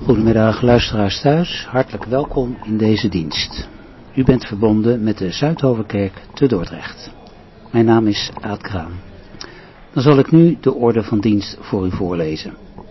Goedemiddag luisteraars thuis, hartelijk welkom in deze dienst. U bent verbonden met de Zuidhovenkerk te Dordrecht. Mijn naam is Aad Kraan. Dan zal ik nu de orde van dienst voor u voorlezen.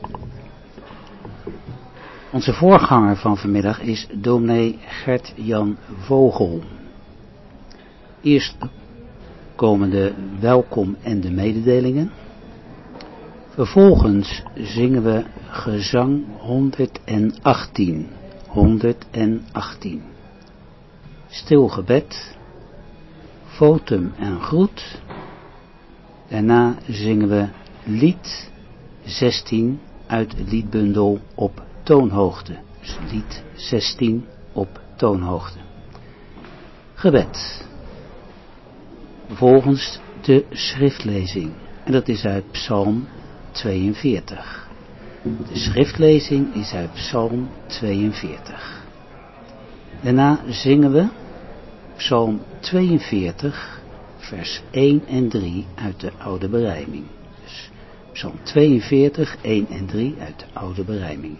Onze voorganger van vanmiddag is dominee Gert-Jan Vogel. Eerst komen de welkom en de mededelingen. Vervolgens zingen we gezang 118. 118. Stil gebed. Votum en groet. Daarna zingen we lied 16 uit het liedbundel Op toonhoogte. Dus lied 16 op toonhoogte. Gebed. Vervolgens de schriftlezing. En dat is uit Psalm 42. De schriftlezing is uit Psalm 42. Daarna zingen we Psalm 42, vers 1 en 3 uit de Oude Berijming. Dus Psalm 42, 1 en 3 uit de Oude Berijming.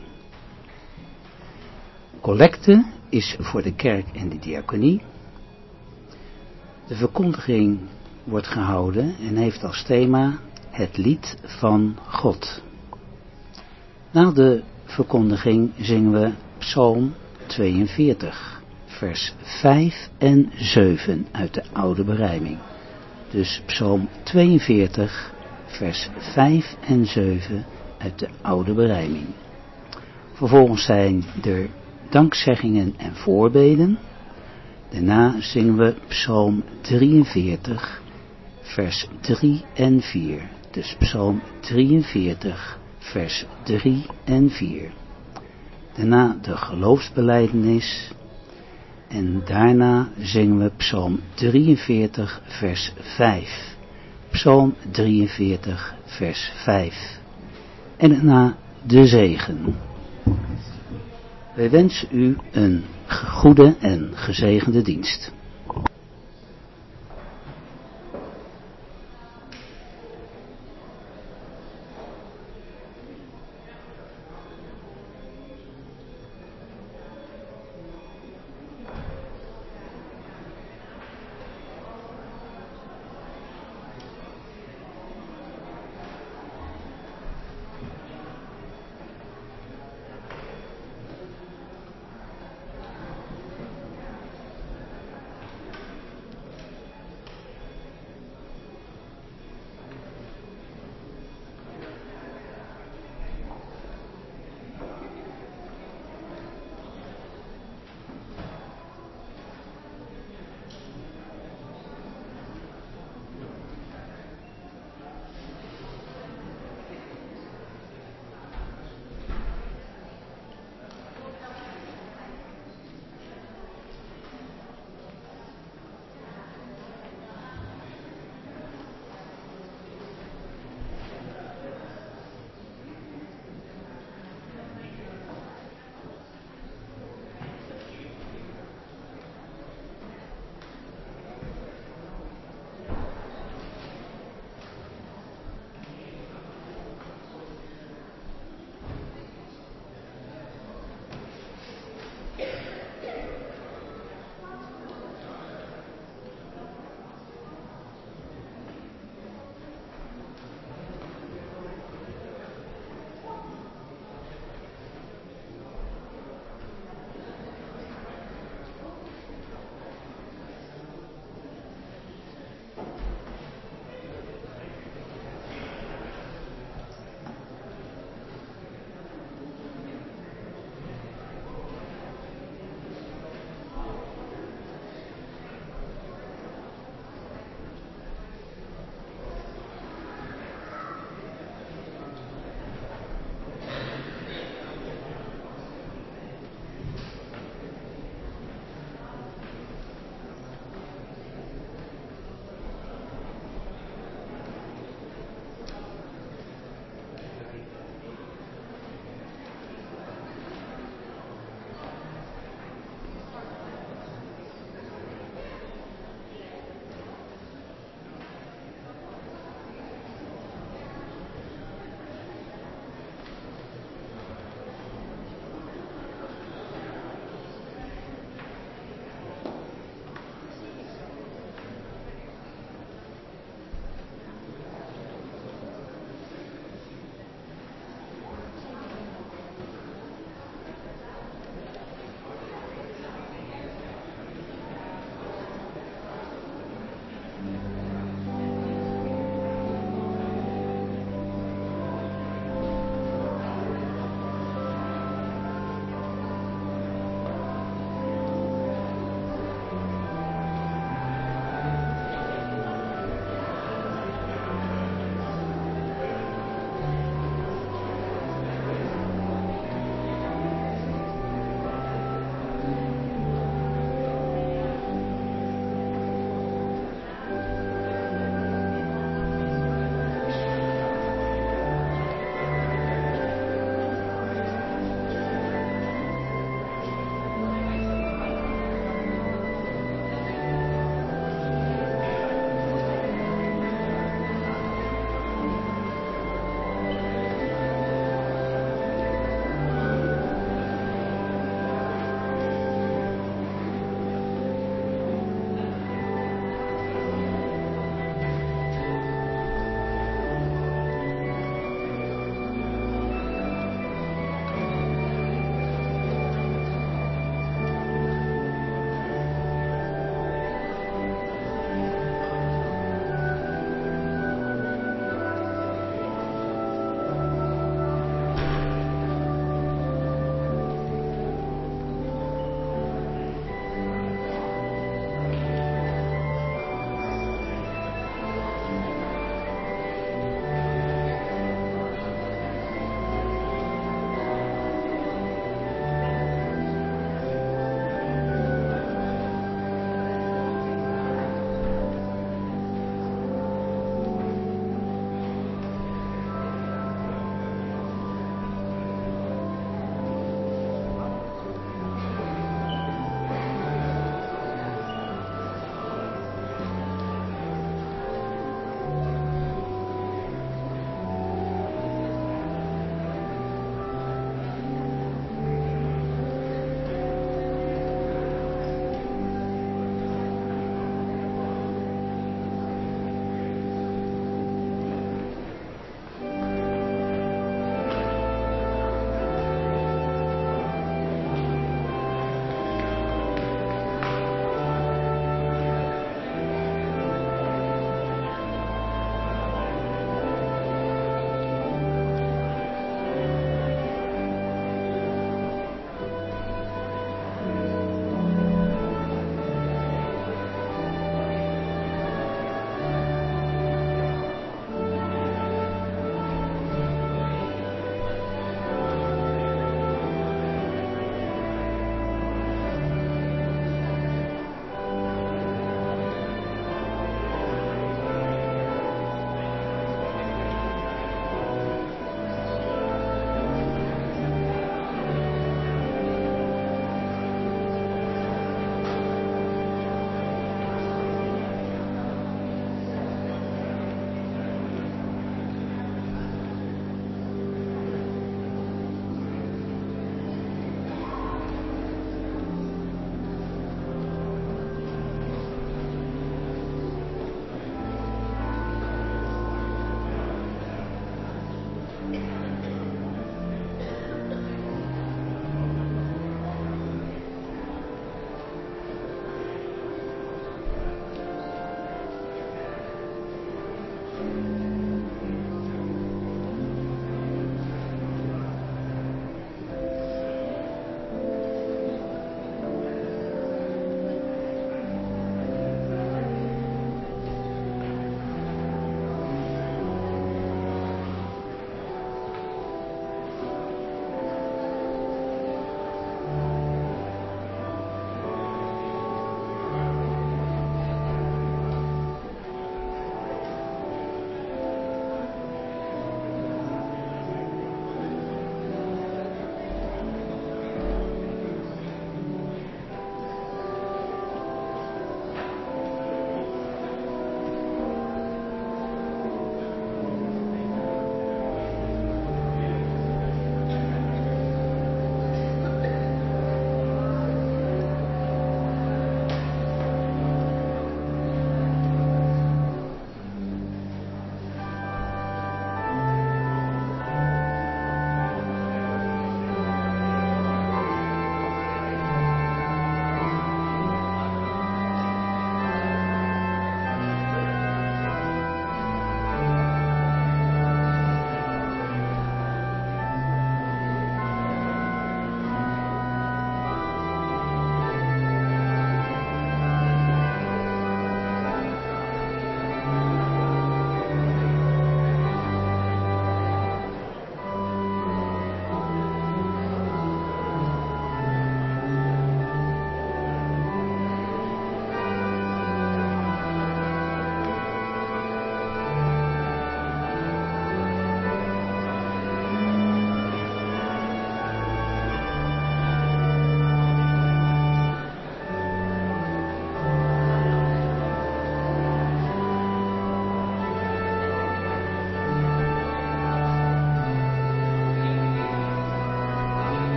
Collecte is voor de kerk en de diaconie. De verkondiging wordt gehouden en heeft als thema het lied van God. Na de verkondiging zingen we Psalm 42, vers 5 en 7 uit de Oude Berijming. Dus Psalm 42, vers 5 en 7 uit de Oude Berijming. Vervolgens zijn er dankzeggingen en voorbeden. Daarna zingen we Psalm 43, vers 3 en 4. Dus Psalm 43, vers 3 en 4. Daarna de geloofsbelijdenis. En daarna zingen we Psalm 43, vers 5. Psalm 43, vers 5. En daarna de zegen. Wij wensen u een goede en gezegende dienst.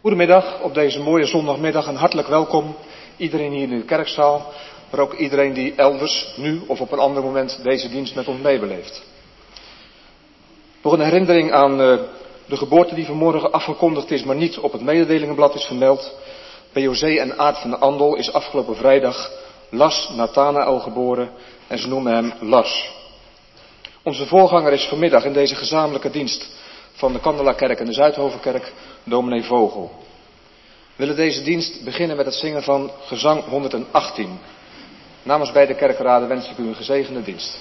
Goedemiddag op deze mooie zondagmiddag en hartelijk welkom iedereen hier in de kerkzaal, maar ook iedereen die elders nu of op een ander moment deze dienst met ons meebeleeft. Nog een herinnering aan de geboorte die vanmorgen afgekondigd is, maar niet op het mededelingenblad is vermeld. Bij José en Aart van de Andel is afgelopen vrijdag Lars Nathanael geboren en ze noemen hem Lars. Onze voorganger is vanmiddag in deze gezamenlijke dienst van de Candelakerk en de Zuidhovenkerk, dominee Vogel. We willen deze dienst beginnen met het zingen van gezang 118. Namens beide kerkraden wens ik u een gezegende dienst.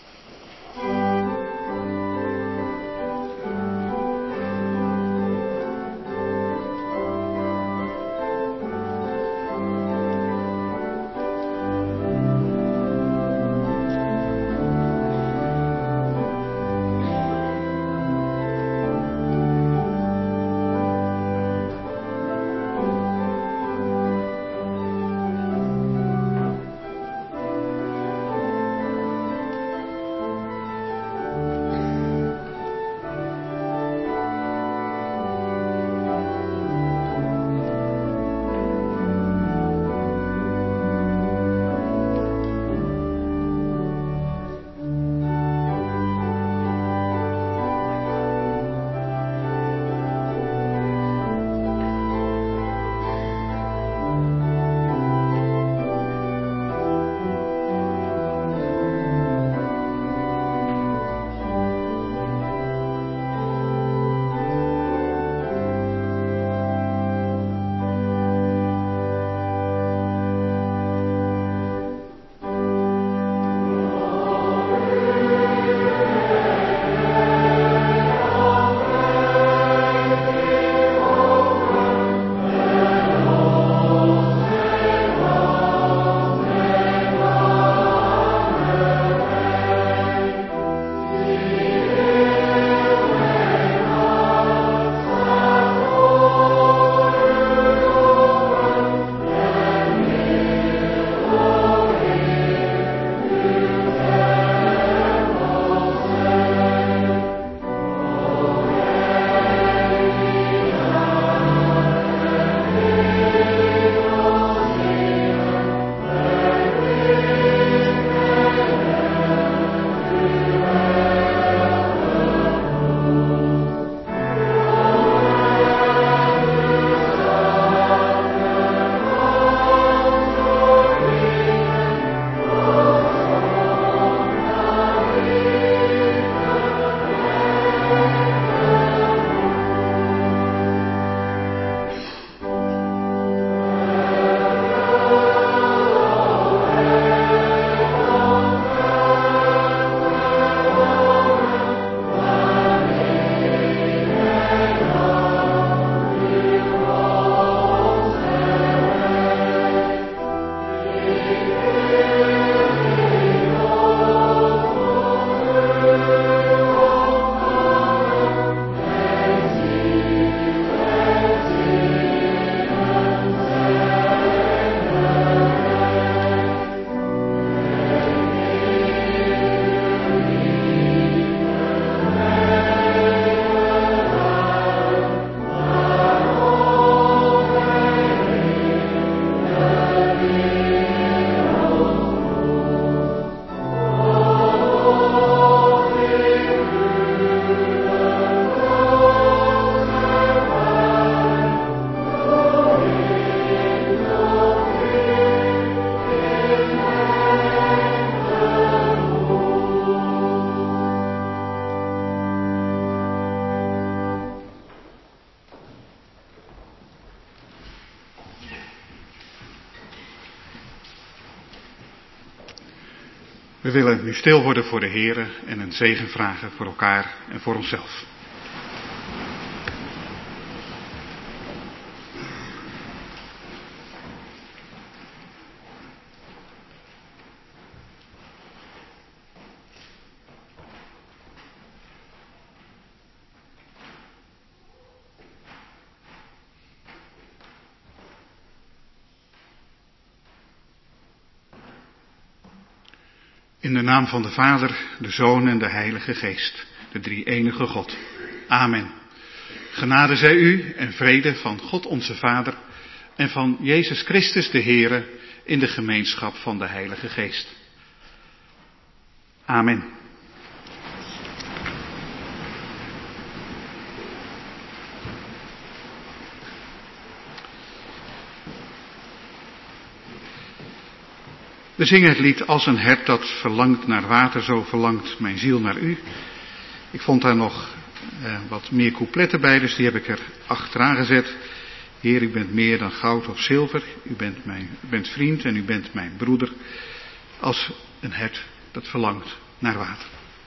We willen nu stil worden voor de Here en een zegen vragen voor elkaar en voor onszelf. In de naam van de Vader, de Zoon en de Heilige Geest, de drie-enige God. Amen. Genade zij u en vrede van God onze Vader en van Jezus Christus de Heere in de gemeenschap van de Heilige Geest. Amen. We zingen het lied Als een hert dat verlangt naar water, zo verlangt mijn ziel naar u. Ik vond daar nog wat meer coupletten bij, dus die heb ik er achteraan gezet. Heer, u bent meer dan goud of zilver, u bent vriend en u bent mijn broeder. Als een hert dat verlangt naar water.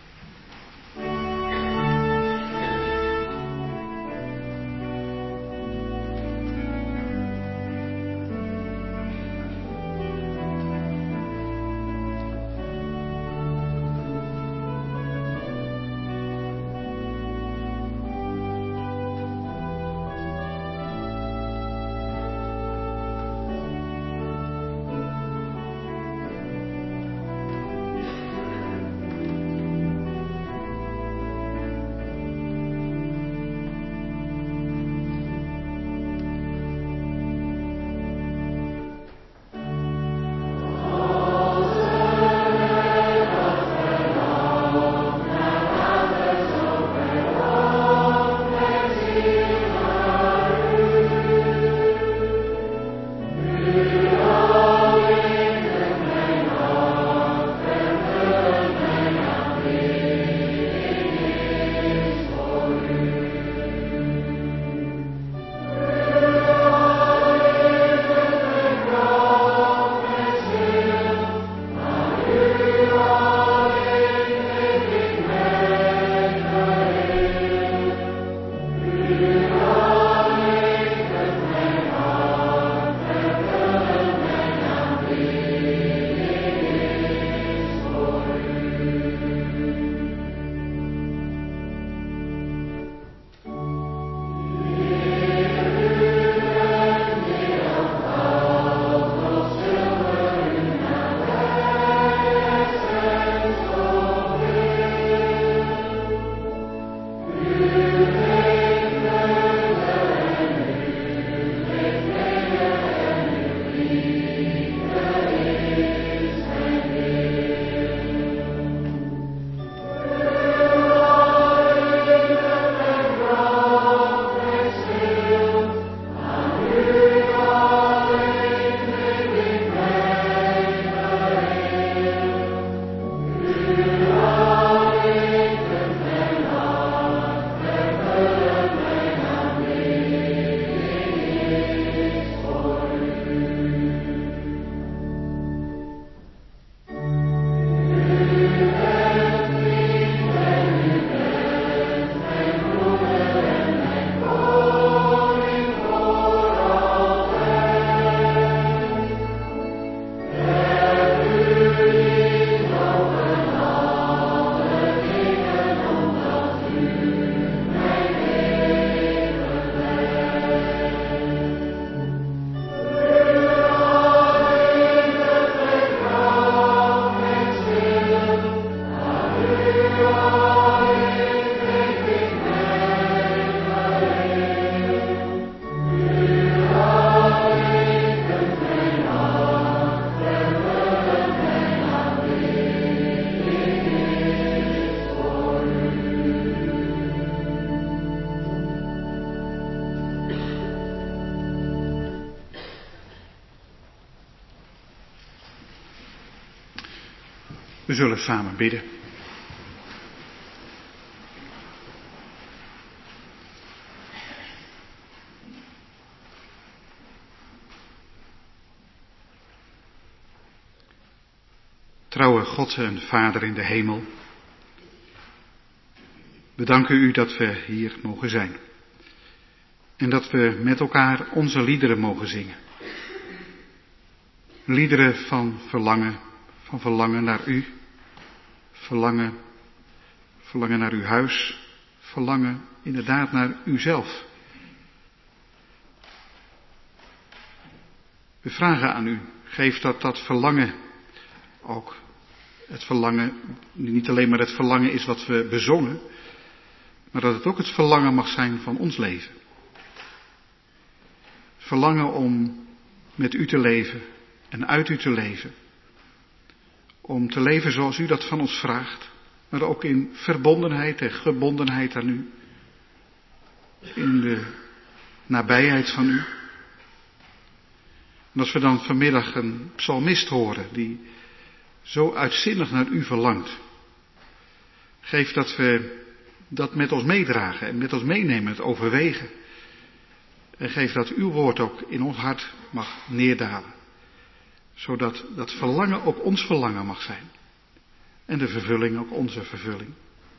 We zullen samen bidden. Trouwe God en Vader in de hemel, we danken u dat we hier mogen zijn. En dat we met elkaar onze liederen mogen zingen. Liederen van verlangen naar u. Verlangen naar uw huis. Verlangen inderdaad naar uzelf. We vragen aan u, geef dat verlangen ook. Het verlangen, niet alleen maar het verlangen is wat we bezongen, maar dat het ook het verlangen mag zijn van ons leven. Verlangen om met u te leven en uit u te leven. Om te leven zoals u dat van ons vraagt, maar ook in verbondenheid en gebondenheid aan u. In de nabijheid van u. En als we dan vanmiddag een psalmist horen die zo uitzinnig naar u verlangt. Geef dat we dat met ons meedragen en met ons meenemen, het overwegen. En geef dat uw woord ook in ons hart mag neerdalen. Zodat dat verlangen ook ons verlangen mag zijn. En de vervulling ook onze vervulling.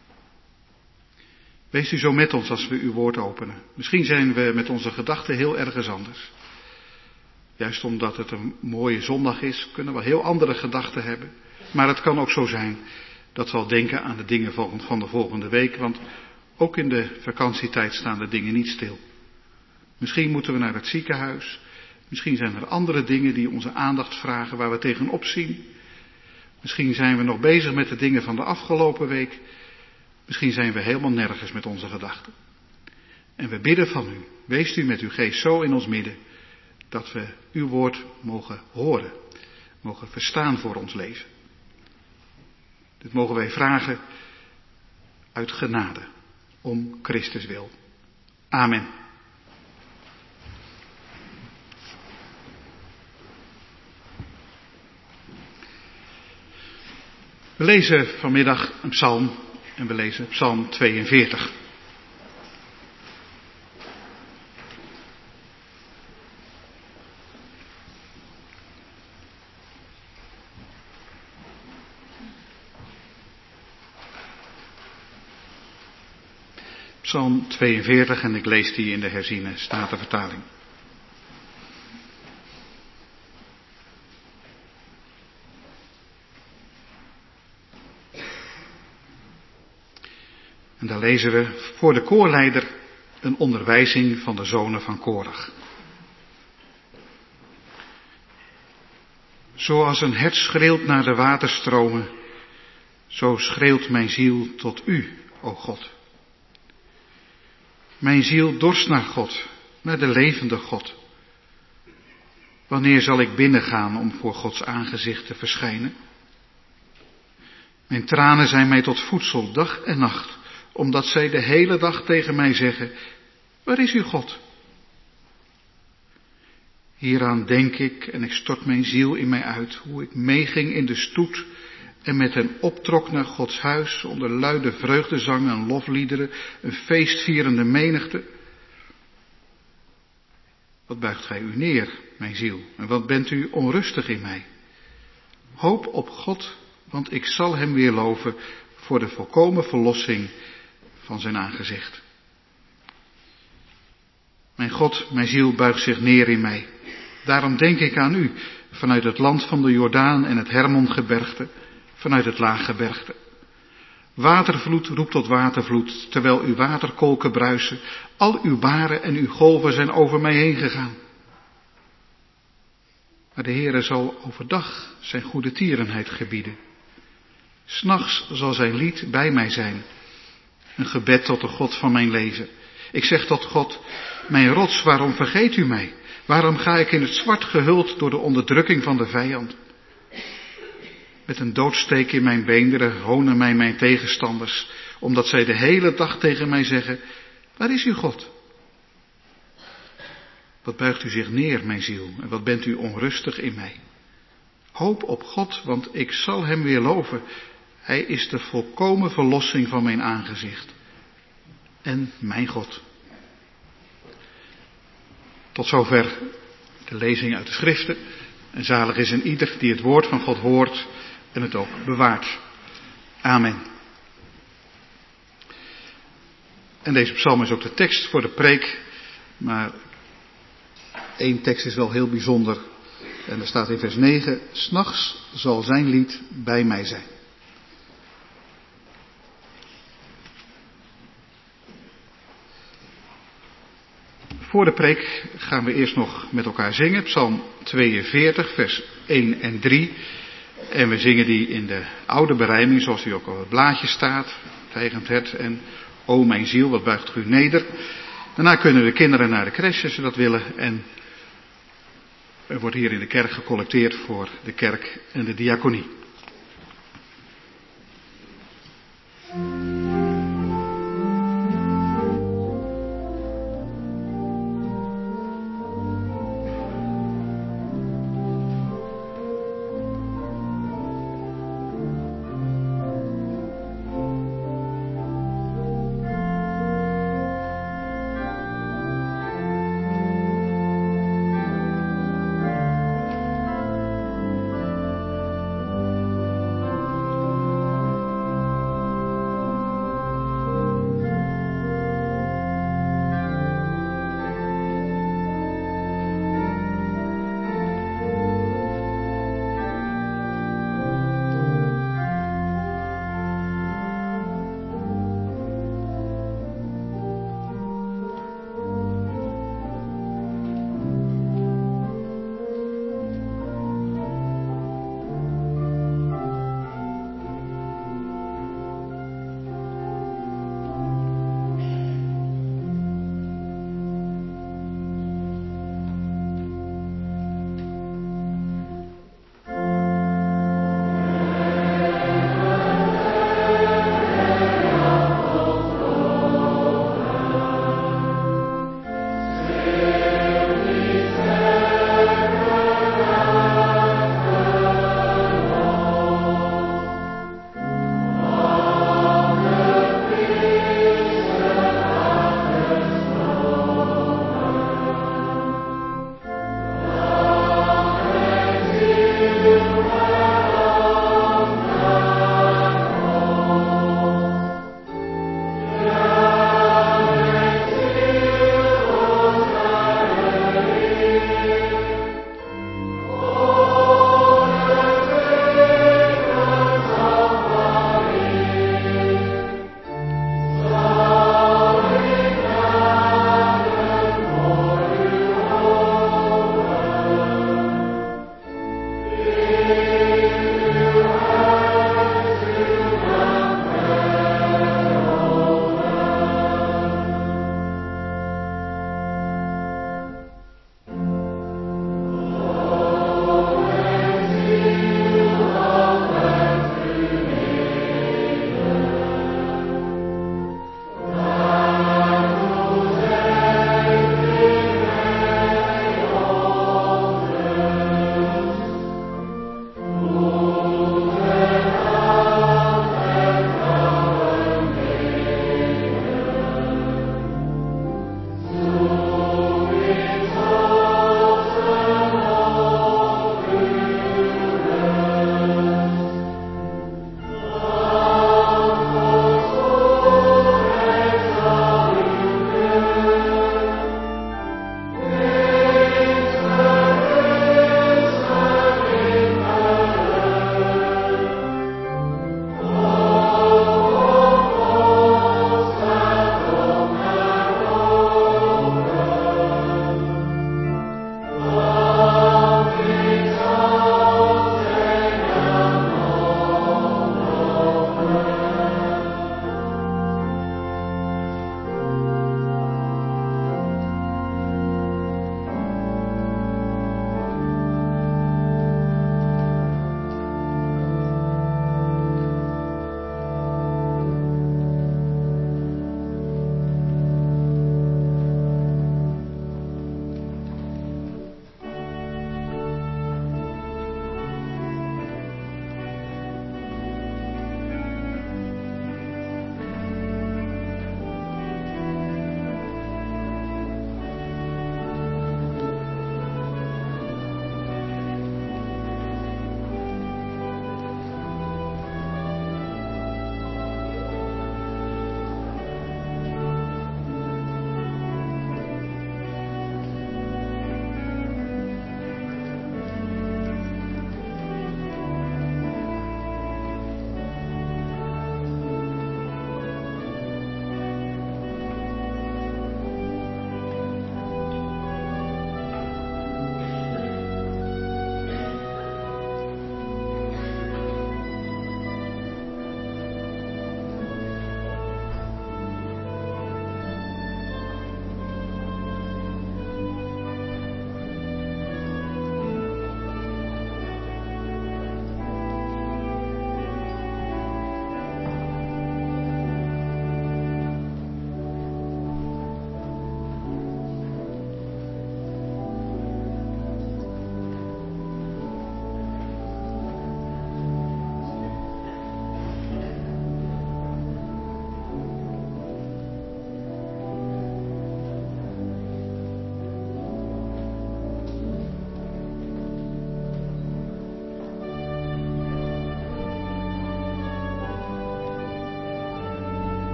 Wees u zo met ons als we uw woord openen. Misschien zijn we met onze gedachten heel ergens anders. Juist omdat het een mooie zondag is, kunnen we heel andere gedachten hebben. Maar het kan ook zo zijn dat we al denken aan de dingen van de volgende week. Want ook in de vakantietijd staan de dingen niet stil. Misschien moeten we naar het ziekenhuis. Misschien zijn er andere dingen die onze aandacht vragen waar we tegenop zien. Misschien zijn we nog bezig met de dingen van de afgelopen week. Misschien zijn we helemaal nergens met onze gedachten. En we bidden van u, wees u met uw geest zo in ons midden, dat we uw woord mogen horen, mogen verstaan voor ons leven. Dit mogen wij vragen uit genade, om Christus wil. Amen. We lezen vanmiddag een psalm en we lezen psalm 42. Psalm 42 en ik lees die in de herziene statenvertaling. En daar lezen we voor de koorleider een onderwijzing van de zonen van Korach. Zoals een hert schreeuwt naar de waterstromen, zo schreeuwt mijn ziel tot u, o God. Mijn ziel dorst naar God, naar de levende God. Wanneer zal ik binnengaan om voor Gods aangezicht te verschijnen? Mijn tranen zijn mij tot voedsel dag en nacht, omdat zij de hele dag tegen mij zeggen, waar is uw God? Hieraan denk ik en ik stort mijn ziel in mij uit, hoe ik meeging in de stoet en met hen optrok naar Gods huis onder luide vreugdezangen en lofliederen, een feestvierende menigte. Wat buigt gij u neer, mijn ziel, en wat bent u onrustig in mij? Hoop op God, want ik zal hem weer loven voor de volkomen verlossing van zijn aangezicht. Mijn God, mijn ziel buigt zich neer in mij. Daarom denk ik aan u, vanuit het land van de Jordaan en het Hermongebergte, vanuit het laaggebergte. Watervloed roept tot watervloed, terwijl uw waterkolken bruisen. Al uw baren en uw golven zijn over mij heen gegaan. Maar de Heere zal overdag zijn goede tierenheid gebieden. 's Nachts zal zijn lied bij mij zijn. Een gebed tot de God van mijn leven. Ik zeg tot God, mijn rots, waarom vergeet u mij? Waarom ga ik in het zwart gehuld door de onderdrukking van de vijand? Met een doodsteek in mijn beenderen honen mij mijn tegenstanders, omdat zij de hele dag tegen mij zeggen, waar is uw God? Wat buigt u zich neer, mijn ziel, en wat bent u onrustig in mij? Hoop op God, want ik zal hem weer loven. Hij is de volkomen verlossing van mijn aangezicht. En mijn God. Tot zover de lezing uit de schriften. En zalig is een ieder die het woord van God hoort en het ook bewaart. Amen. En deze psalm is ook de tekst voor de preek. Maar één tekst is wel heel bijzonder. En er staat in vers 9. 's Nachts zal zijn lied bij mij zijn. Voor de preek gaan we eerst nog met elkaar zingen. Psalm 42, vers 1 en 3. En we zingen die in de oude berijming, zoals die ook op het blaadje staat. Tijgend hert en O mijn ziel, wat buigt u neder. Daarna kunnen de kinderen naar de crash als ze dat willen. En er wordt hier in de kerk gecollecteerd voor de kerk en de diaconie.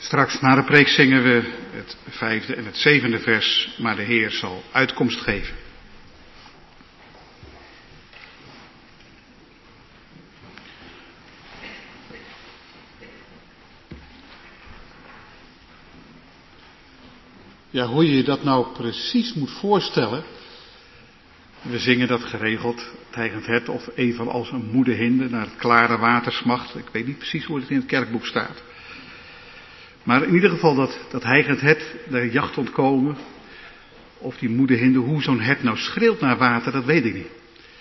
Straks na de preek zingen we het 5e en het 7e vers, maar de Heer zal uitkomst geven. Ja, hoe je dat nou precies moet voorstellen. We zingen dat geregeld, het hijgend hert of evenals een moede hinde naar het klare water smacht. Ik weet niet precies hoe het in het kerkboek staat. Maar in ieder geval dat hijgend hert de jacht ontkomen, of die moede hinde, hoe zo'n hert nou schreeuwt naar water, dat weet ik niet.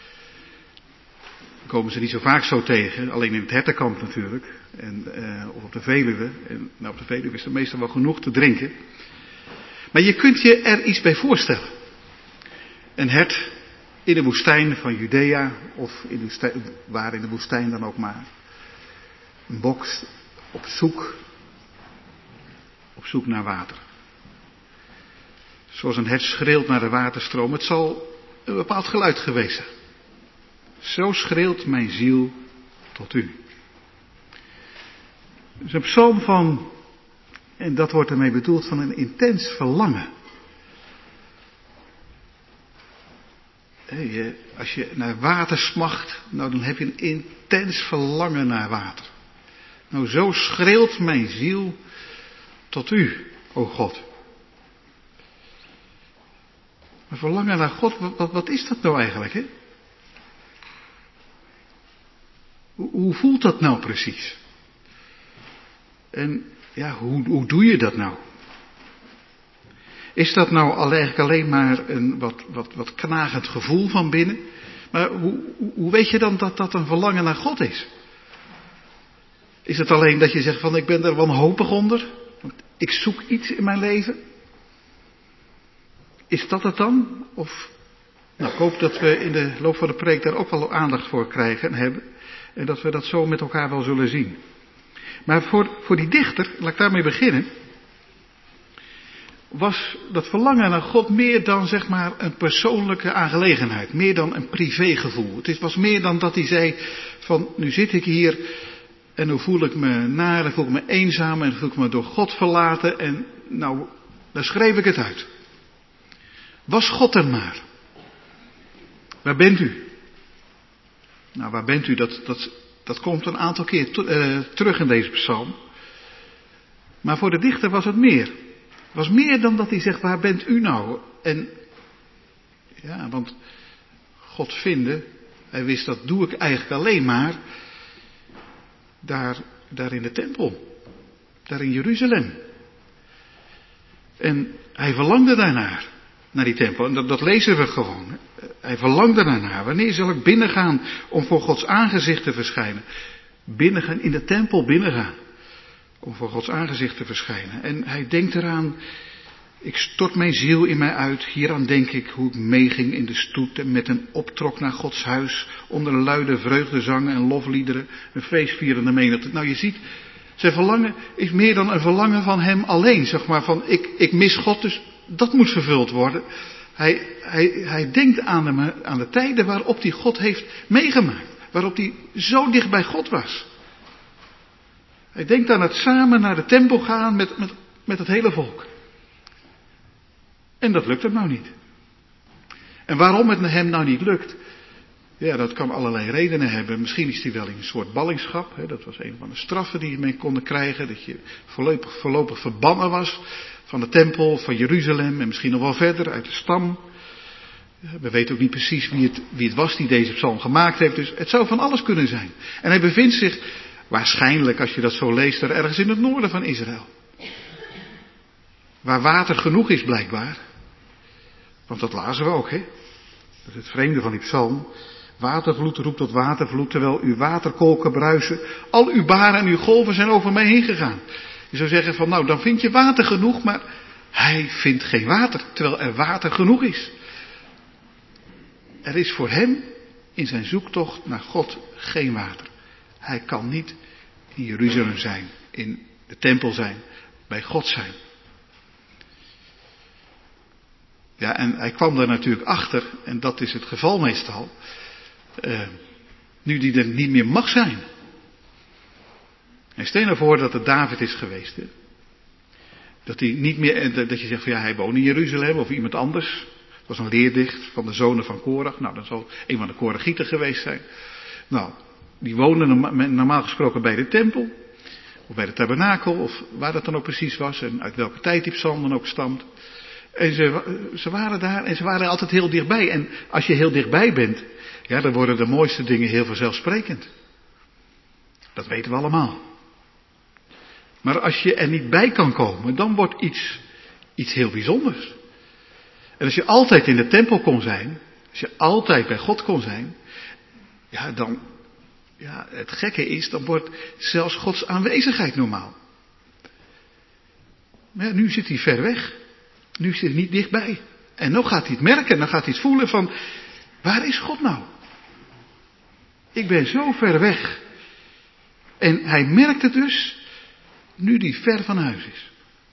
Dan komen ze niet zo vaak zo tegen, alleen in het hertenkamp natuurlijk, of op de Veluwe. En nou, op de Veluwe is er meestal wel genoeg te drinken. Maar je kunt je er iets bij voorstellen. Een hert in de woestijn van Judea, of waar in de woestijn dan ook maar. Een bok op zoek naar water. Zoals een hert schreeuwt naar de waterstroom. Het zal een bepaald geluid geweest zijn. Zo schreeuwt mijn ziel tot u. Het is een psalm van, en dat wordt ermee bedoeld, van een intens verlangen. Als je naar water smacht, nou dan heb je een intens verlangen naar water. Nou, zo schreeuwt mijn ziel tot u, o God. Maar verlangen naar God, wat is dat nou eigenlijk, hè? Hoe voelt dat nou precies? En ja, hoe doe je dat nou? Is dat nou eigenlijk alleen maar een wat knagend gevoel van binnen? Maar hoe weet je dan dat dat een verlangen naar God is? Is het alleen dat je zegt van ik ben er wanhopig onder? Want ik zoek iets in mijn leven? Is dat het dan? Of, nou, ik hoop dat we in de loop van de preek daar ook wel aandacht voor krijgen en hebben. En dat we dat zo met elkaar wel zullen zien. Maar voor die dichter, laat ik daarmee beginnen, was dat verlangen naar God meer dan zeg maar een persoonlijke aangelegenheid. Meer dan een privégevoel. Het was meer dan dat hij zei van nu zit ik hier en nu voel ik me naar, en voel ik me eenzaam en voel ik me door God verlaten en nou, dan schreef ik het uit. Was God er maar? Waar bent u? Nou, waar bent u? Dat komt een aantal keer terug in deze psalm. Maar voor de dichter was het meer. Het was meer dan dat hij zegt, waar bent u nou? En ja, want God vinden, hij wist dat doe ik eigenlijk alleen maar daar in de tempel. Daar in Jeruzalem. En hij verlangde daarnaar. Naar die tempel. En dat lezen we gewoon. Hij verlangde daarnaar. Wanneer zal ik binnengaan om voor Gods aangezicht te verschijnen? Binnengaan, in de tempel binnengaan. Om voor Gods aangezicht te verschijnen. En hij denkt eraan, ik stort mijn ziel in mij uit. Hieraan denk ik hoe ik meeging in de stoet en met een optrok naar Gods huis. Onder luide vreugdezangen en lofliederen. Een feestvierende menigte. Nou, je ziet, zijn verlangen is meer dan een verlangen van hem alleen. Zeg maar van, ik mis God, dus dat moet vervuld worden. Hij denkt aan de tijden waarop hij God heeft meegemaakt. Waarop hij zo dicht bij God was. Hij denkt aan het samen naar de tempel gaan met het hele volk. En dat lukt hem nou niet. En waarom het hem nou niet lukt? Ja, dat kan allerlei redenen hebben. Misschien is hij wel in een soort ballingschap. Hè? Dat was een van de straffen die je mee konden krijgen. Dat je voorlopig verbannen was van de tempel, van Jeruzalem en misschien nog wel verder uit de stam. We weten ook niet precies wie het was die deze psalm gemaakt heeft. Dus het zou van alles kunnen zijn. En hij bevindt zich waarschijnlijk, als je dat zo leest, er ergens in het noorden van Israël. Waar water genoeg is blijkbaar. Want dat lazen we ook, hè. Dat is het vreemde van die psalm. Watervloed roept tot watervloed, terwijl uw waterkolken bruisen. Al uw baren en uw golven zijn over mij heen gegaan. Je zou zeggen van, nou, dan vind je water genoeg, maar hij vindt geen water, terwijl er water genoeg is. Er is voor hem in zijn zoektocht naar God geen water. Hij kan niet in Jeruzalem zijn, in de tempel zijn, bij God zijn. Ja, en hij kwam daar natuurlijk achter, en dat is het geval meestal, nu die er niet meer mag zijn. En stel nou voor dat het David is geweest. Hè? Dat hij niet meer, dat je zegt van ja, hij woonde in Jeruzalem of iemand anders. Het was een leerdicht van de zonen van Korach. Nou, dat zal een van de Korachieten geweest zijn. Nou, die woonden normaal gesproken bij de tempel. Of bij de tabernakel, of waar dat dan ook precies was. En uit welke tijd die psalm dan ook stamt. En ze waren daar en ze waren altijd heel dichtbij. En als je heel dichtbij bent, ja, dan worden de mooiste dingen heel vanzelfsprekend. Dat weten we allemaal. Maar als je er niet bij kan komen, dan wordt iets heel bijzonders. En als je altijd in de tempel kon zijn, als je altijd bij God kon zijn, ja, dan, ja, het gekke is, dan wordt zelfs Gods aanwezigheid normaal. Maar ja, nu zit hij ver weg. Nu zit hij niet dichtbij. En dan gaat hij het merken, dan gaat hij het voelen van, waar is God nou? Ik ben zo ver weg. En hij merkt het dus, nu hij ver van huis is.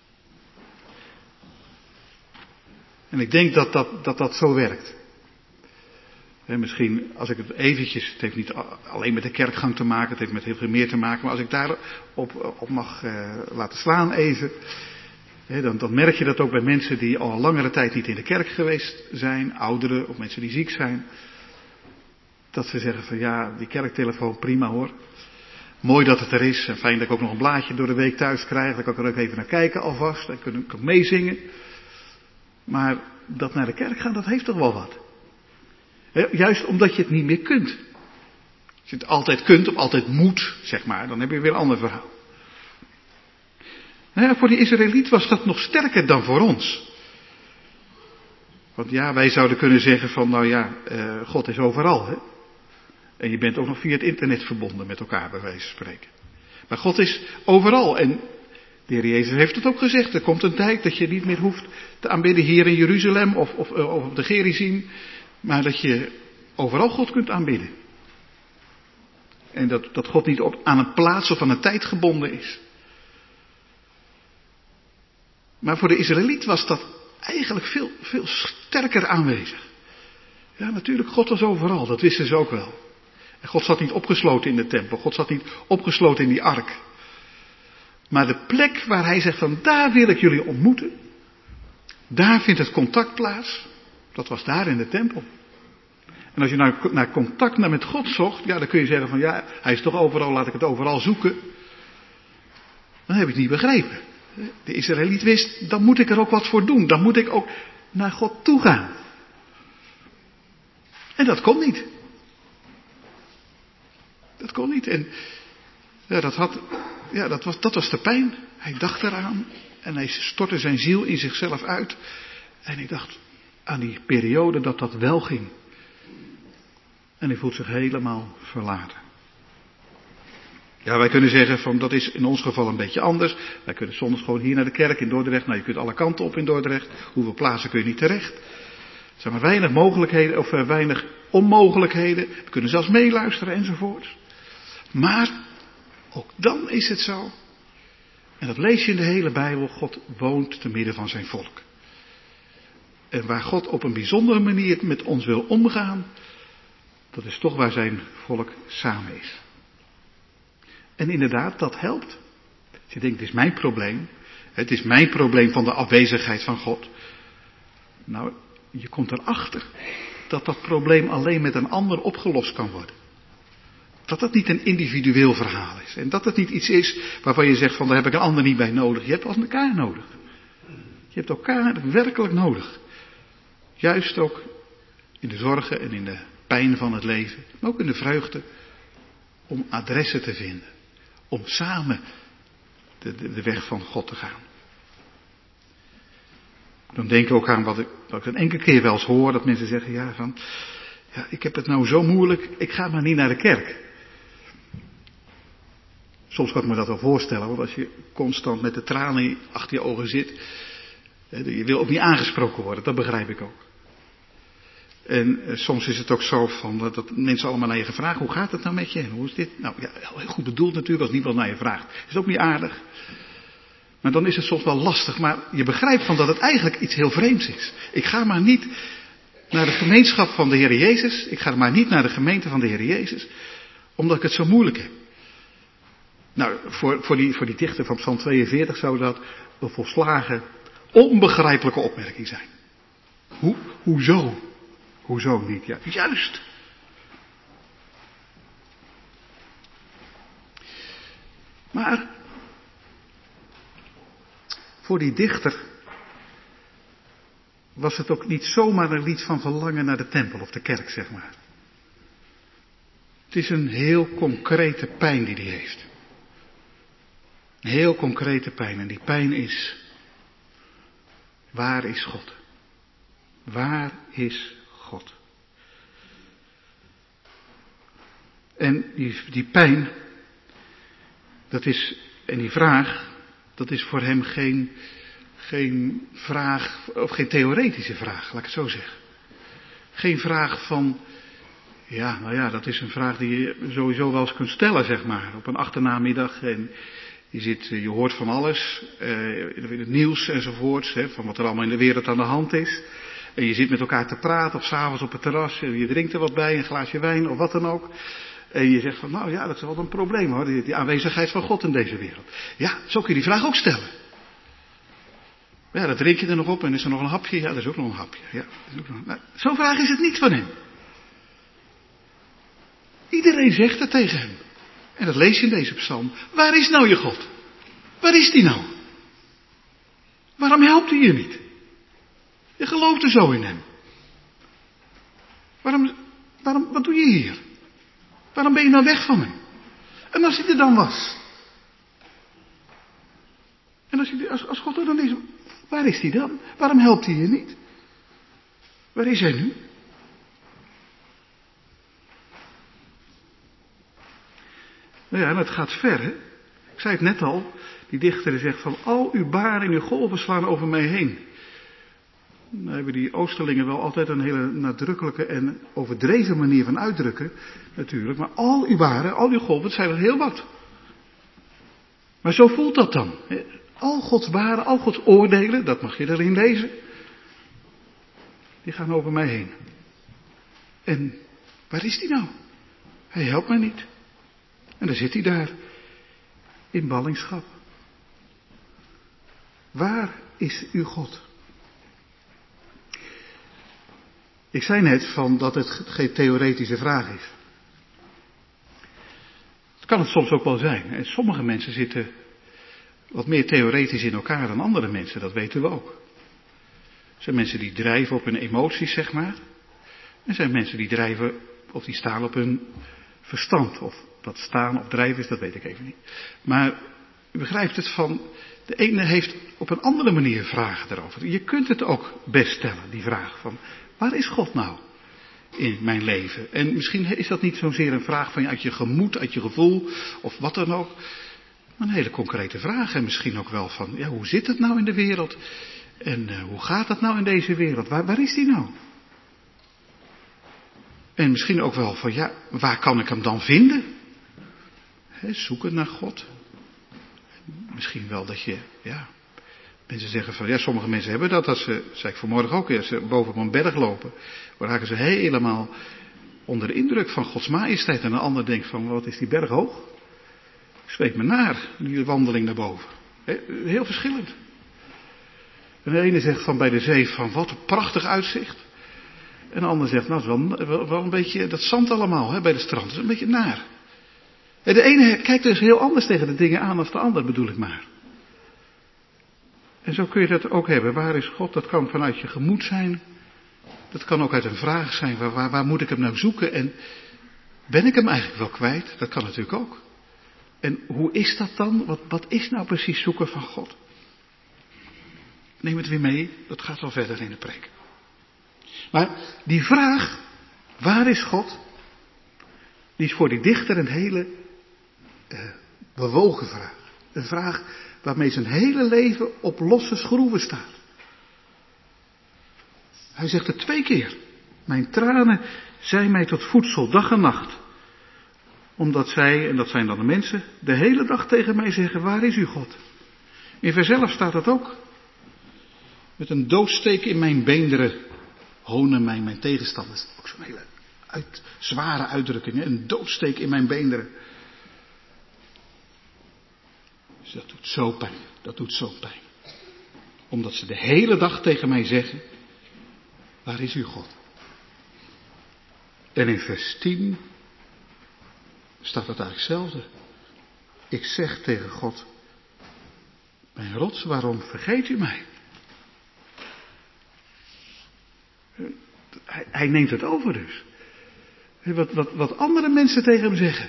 En ik denk dat zo werkt. En misschien, als ik het eventjes, het heeft niet alleen met de kerkgang te maken, het heeft met heel veel meer te maken, maar als ik daar op mag laten slaan even, dan merk je dat ook bij mensen die al langere tijd niet in de kerk geweest zijn, ouderen of mensen die ziek zijn, dat ze zeggen van ja, die kerktelefoon prima hoor. Mooi dat het er is en fijn dat ik ook nog een blaadje door de week thuis krijg, dan kan ik er ook even naar kijken alvast, dan kan ik meezingen. Maar dat naar de kerk gaan, dat heeft toch wel wat. Juist omdat je het niet meer kunt. Als je het altijd kunt of altijd moet, zeg maar, dan heb je weer een ander verhaal. Nou ja, voor die Israëliet was dat nog sterker dan voor ons. Want ja, wij zouden kunnen zeggen van, nou ja, God is overal, hè. En je bent ook nog via het internet verbonden met elkaar, bij wijze van spreken. Maar God is overal. En de Heer Jezus heeft het ook gezegd. Er komt een tijd dat je niet meer hoeft te aanbidden hier in Jeruzalem of op de Gerizim. Maar dat je overal God kunt aanbidden. En dat God niet aan een plaats of aan een tijd gebonden is. Maar voor de Israëliet was dat eigenlijk veel sterker aanwezig. Ja, natuurlijk, God was overal, dat wisten ze ook wel. En God zat niet opgesloten in de tempel, God zat niet opgesloten in die ark. Maar de plek waar hij zegt van daar wil ik jullie ontmoeten, daar vindt het contact plaats, dat was daar in de tempel. En als je naar contact met God zocht, ja, dan kun je zeggen van ja, hij is toch overal, laat ik het overal zoeken. Dan heb je het niet begrepen. De Israëliet wist, dan moet ik er ook wat voor doen, dan moet ik ook naar God toe gaan. En dat kon niet. Dat kon niet. En ja, dat was de pijn. Hij dacht eraan en hij stortte zijn ziel in zichzelf uit. En hij dacht aan die periode dat wel ging. En hij voelt zich helemaal verlaten. Ja, wij kunnen zeggen van dat is in ons geval een beetje anders. Wij kunnen soms gewoon hier naar de kerk in Dordrecht. Nou, je kunt alle kanten op in Dordrecht. Hoeveel plaatsen kun je niet terecht? Er zijn maar weinig mogelijkheden of weinig onmogelijkheden. We kunnen zelfs meeluisteren enzovoort. Maar ook dan is het zo. En dat lees je in de hele Bijbel. God woont te midden van zijn volk. En waar God op een bijzondere manier met ons wil omgaan, dat is toch waar zijn volk samen is. En inderdaad, dat helpt. Als je denkt, het is mijn probleem. Het is mijn probleem van de afwezigheid van God. Nou, je komt erachter dat dat probleem alleen met een ander opgelost kan worden. Dat dat niet een individueel verhaal is. En dat het niet iets is waarvan je zegt van daar heb ik een ander niet bij nodig. Je hebt elkaar nodig. Je hebt elkaar werkelijk nodig. Juist ook in de zorgen en in de pijn van het leven. Maar ook in de vreugde. Om adressen te vinden. Om samen de weg van God te gaan. Dan denk ik ook aan wat ik een enkele keer wel eens hoor. Dat mensen zeggen, ja, ik heb het nou zo moeilijk. Ik ga maar niet naar de kerk. Soms kan ik me dat wel voorstellen. Want als je constant met de tranen achter je ogen zit. Je wil ook niet aangesproken worden. Dat begrijp ik ook. En soms is het ook zo van dat mensen allemaal naar je gaan vragen. Hoe gaat het nou met je? En hoe is dit? Nou ja, heel goed bedoeld natuurlijk als niemand naar je vraagt. Is ook niet aardig. Maar dan is het soms wel lastig. Maar je begrijpt van dat het eigenlijk iets heel vreemds is. Ik ga maar niet naar de gemeenschap van de Heer Jezus. Ik ga maar niet naar de gemeente van de Heer Jezus. Omdat ik het zo moeilijk heb. Nou, voor die dichter van Psalm 42 zou dat een volslagen onbegrijpelijke opmerking zijn. Hoezo? Hoezo niet? Ja, juist. Maar voor die dichter was het ook niet zomaar een lied van verlangen naar de tempel of de kerk, zeg maar. Het is een heel concrete pijn die hij heeft. Een heel concrete pijn. En die pijn is: waar is God? Waar is God? En die pijn, dat is, en die vraag, dat is voor hem geen vraag, of geen theoretische vraag, laat ik het zo zeggen. Geen vraag van, ja, nou ja, dat is een vraag die je sowieso wel eens kunt stellen, zeg maar, op een achternamiddag. En je hoort van alles, in het nieuws enzovoorts, van wat er allemaal in de wereld aan de hand is. En je zit met elkaar te praten, of 's avonds op het terras, en je drinkt er wat bij, een glaasje wijn, of wat dan ook. En je zegt van, nou ja, dat is wel een probleem hoor, die aanwezigheid van God in deze wereld. Ja, zo kun je die vraag ook stellen. Ja, dat drink je er nog op en is er nog een hapje? Ja, dat is ook nog een hapje. Ja, nou, zo'n vraag is het niet van hem. Iedereen zegt het tegen hem. En dat lees je in deze psalm. Waar is nou je God? Waar is die nou? Waarom helpt hij je niet? Je gelooft er zo in hem. Wat doe je hier? Waarom ben je nou weg van hem? En als hij er dan was? En als God er dan is, waar is hij dan? Waarom helpt hij je niet? Waar is hij nu? Nou ja, en het gaat ver, hè? Ik zei het net al, die dichter zegt van, al uw baren en uw golven slaan over mij heen. Dan hebben die Oosterlingen wel altijd een hele nadrukkelijke en overdreven manier van uitdrukken, natuurlijk. Maar al uw baren, al uw golven, het zijn er heel wat. Maar zo voelt dat dan. Al Gods baren, al Gods oordelen, dat mag je erin lezen. Die gaan over mij heen. En waar is die nou? Hij helpt mij niet. En dan zit hij daar, in ballingschap. Waar is uw God? Ik zei net van dat het geen theoretische vraag is. Dat kan het soms ook wel zijn. En sommige mensen zitten wat meer theoretisch in elkaar dan andere mensen, dat weten we ook. Er zijn mensen die drijven op hun emoties, zeg maar. Er zijn mensen die drijven, of die staan op hun verstand. Of dat staan of drijven is, dat weet ik even niet. Maar u begrijpt het van, de ene heeft op een andere manier vragen erover. Je kunt het ook best stellen, die vraag van, waar is God nou in mijn leven? En misschien is dat niet zozeer een vraag van uit je gemoed, uit je gevoel, of wat dan ook. Maar een hele concrete vraag. En misschien ook wel van, ja, hoe zit het nou in de wereld? En hoe gaat het nou in deze wereld? Waar is die nou? En misschien ook wel van, ja, waar kan ik hem dan vinden? Zoeken naar God. Misschien wel dat je, ja, mensen zeggen van, ja, sommige mensen hebben dat ze, zei ik vanmorgen ook, als ze boven op een berg lopen, dan raken ze helemaal onder de indruk van Gods majesteit. En een ander denkt van, wat is die berg hoog? Zweet me naar, die wandeling naar boven. Heel verschillend. En de ene zegt van bij de zee van, wat een prachtig uitzicht. En de ander zegt, nou, het is wel een beetje dat zand allemaal bij de strand. Dat is een beetje naar. En de ene kijkt dus heel anders tegen de dingen aan dan de ander, bedoel ik maar. En zo kun je dat ook hebben. Waar is God? Dat kan vanuit je gemoed zijn. Dat kan ook uit een vraag zijn. Waar moet ik hem nou zoeken? En ben ik hem eigenlijk wel kwijt? Dat kan natuurlijk ook. En hoe is dat dan? Wat is nou precies zoeken van God? Neem het weer mee. Dat gaat wel verder in de preek. Maar die vraag, waar is God? Die is voor die dichter een hele bewogen vraag. Een vraag waarmee zijn hele leven op losse schroeven staat. Hij zegt het 2 keer. Mijn tranen zijn mij tot voedsel, dag en nacht. Omdat zij, en dat zijn dan de mensen, de hele dag tegen mij zeggen, waar is uw God? In vers 11 staat dat ook. Met een doodsteek in mijn beenderen honen mij mijn tegenstanders. Ook zo'n hele zware uitdrukking, hè? Een doodsteek in mijn beenderen. Dus dat doet zo pijn. Dat doet zo pijn. Omdat ze de hele dag tegen mij zeggen, waar is uw God? En in vers 10 staat het eigenlijk hetzelfde. Ik zeg tegen God, mijn rots, waarom vergeet u mij? Hij neemt het over dus. Wat andere mensen tegen hem zeggen.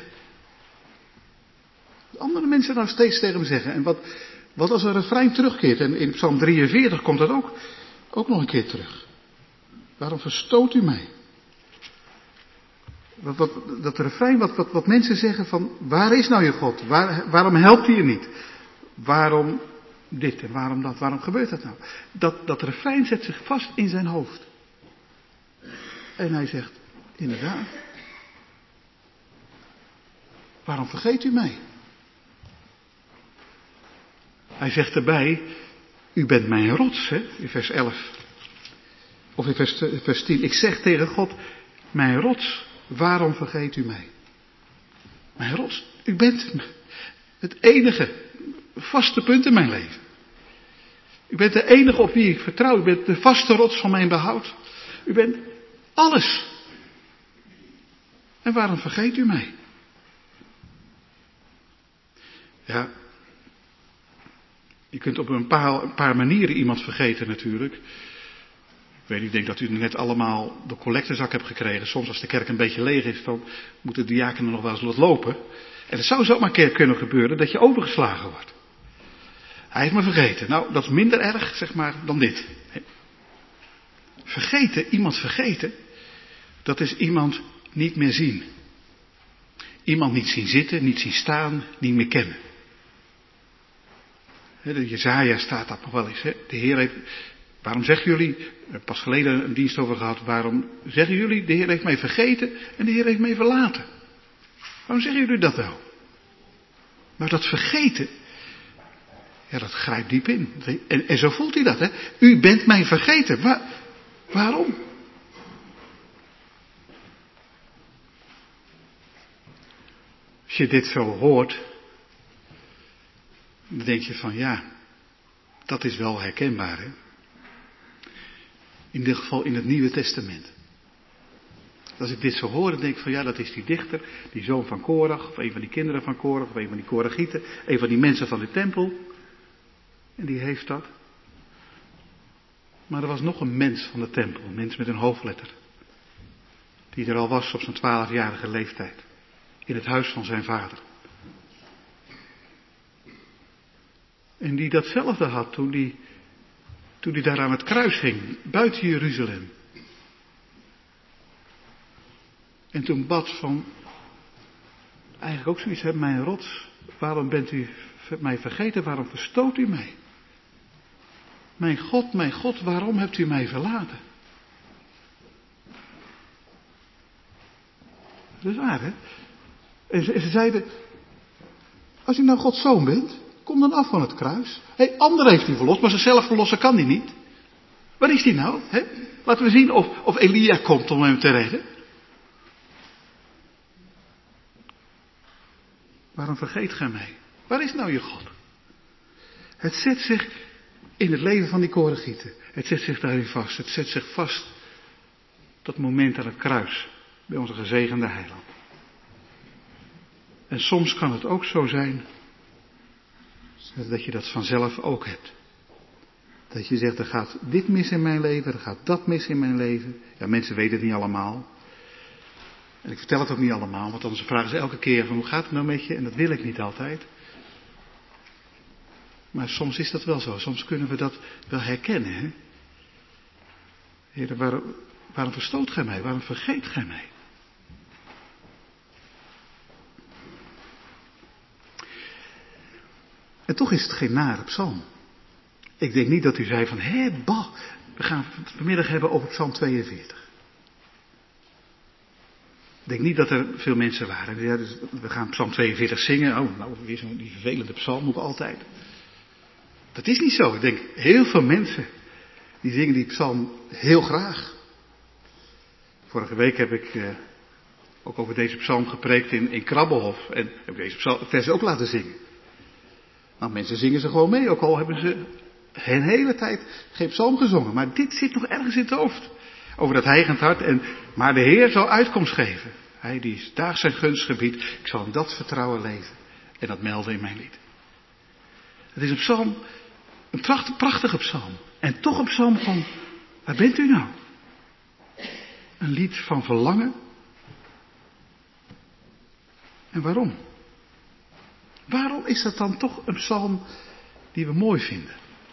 Wat andere mensen nou steeds tegen hem zeggen. En wat als een refrein terugkeert. En in Psalm 43 komt dat ook nog een keer terug. Waarom verstoot u mij? Dat refrein wat mensen zeggen van, waar is nou je God? Waarom helpt hij je niet? Waarom dit en waarom dat? Waarom gebeurt dat nou? Dat refrein zet zich vast in zijn hoofd. En hij zegt, inderdaad. Waarom vergeet u mij? Hij zegt erbij, u bent mijn rots, hè, in vers 11. Of in vers 10. Ik zeg tegen God, mijn rots, waarom vergeet u mij? Mijn rots, u bent het enige vaste punt in mijn leven. U bent de enige op wie ik vertrouw. U bent de vaste rots van mijn behoud. U bent alles. En waarom vergeet u mij? Ja, je kunt op een paar manieren iemand vergeten natuurlijk. Ik denk dat u net allemaal de collectezak hebt gekregen. Soms als de kerk een beetje leeg is, dan moeten de diakenen nog wel eens wat lopen. En het zou zomaar kunnen gebeuren dat je overgeslagen wordt. Hij heeft me vergeten. Nou, dat is minder erg, zeg maar, dan dit. Iemand vergeten, dat is iemand niet meer zien. Iemand niet zien zitten, niet zien staan, niet meer kennen. De Jesaja staat daar nog wel eens. De Heer heeft, waarom zeggen jullie, pas geleden een dienst over gehad, waarom zeggen jullie, de Heer heeft mij vergeten en de Heer heeft mij verlaten. Waarom zeggen jullie dat nou? Maar dat vergeten, ja, dat grijpt diep in. En zo voelt hij dat, hè. U bent mij vergeten. Waarom? Als je dit zo hoort, dan denk je van ja, dat is wel herkenbaar, hè. In dit geval in het Nieuwe Testament. Als ik dit zo hoor, dan denk ik van ja, dat is die dichter, die zoon van Korach, of een van die kinderen van Korach, of een van die Korachieten, een van die mensen van de tempel. En die heeft dat. Maar er was nog een mens van de tempel, een mens met een hoofdletter. Die er al was op zijn 12-jarige leeftijd. In het huis van zijn vader. En die datzelfde had toen die daar aan het kruis hing, buiten Jeruzalem. En toen bad van, eigenlijk ook zoiets, mijn rots, waarom bent u mij vergeten, waarom verstoot u mij? Mijn God, waarom hebt u mij verlaten? Dat is waar, hè? En ze zeiden, als u nou Gods zoon bent, kom dan af van het kruis. Anderen heeft hij verlost, maar zichzelf verlossen kan hij niet. Waar is hij nou? Hè? Laten we zien of Elia komt om hem te redden. Waarom vergeet gij mij? Waar is nou je God? Het zet zich in het leven van die Korachieten. Het zet zich daarin vast. Het zet zich vast dat moment aan het kruis. Bij onze gezegende heiland. En soms kan het ook zo zijn dat je dat vanzelf ook hebt. Dat je zegt, er gaat dit mis in mijn leven, er gaat dat mis in mijn leven. Ja, mensen weten het niet allemaal. En ik vertel het ook niet allemaal, want anders vragen ze elke keer van hoe gaat het nou met je? En dat wil ik niet altijd. Maar soms is dat wel zo, soms kunnen we dat wel herkennen. Hè? Heer, waarom verstoot gij mij? Waarom vergeet gij mij? En toch is het geen nare psalm. Ik denk niet dat u zei van, we gaan het vanmiddag hebben over psalm 42. Ik denk niet dat er veel mensen waren. Ja, dus we gaan psalm 42 zingen. Oh, nou, weer zo'n die vervelende psalm ook altijd. Dat is niet zo. Ik denk, heel veel mensen, die zingen die psalm heel graag. Vorige week heb ik ook over deze psalm gepreekt in Krabbelhof. En heb ik deze versen ook laten zingen. Nou, mensen zingen ze gewoon mee, ook al hebben ze geen hele tijd geen psalm gezongen. Maar dit zit nog ergens in het hoofd. Over dat hijgend hart. Maar de Heer zal uitkomst geven. Hij die is daags zijn gunstgebied. Ik zal in dat vertrouwen leven. En dat melden in mijn lied. Het is een psalm. Een prachtige psalm. En toch een psalm van, waar bent u nou? Een lied van verlangen. En waarom? Waarom is dat dan toch een psalm die we mooi vinden?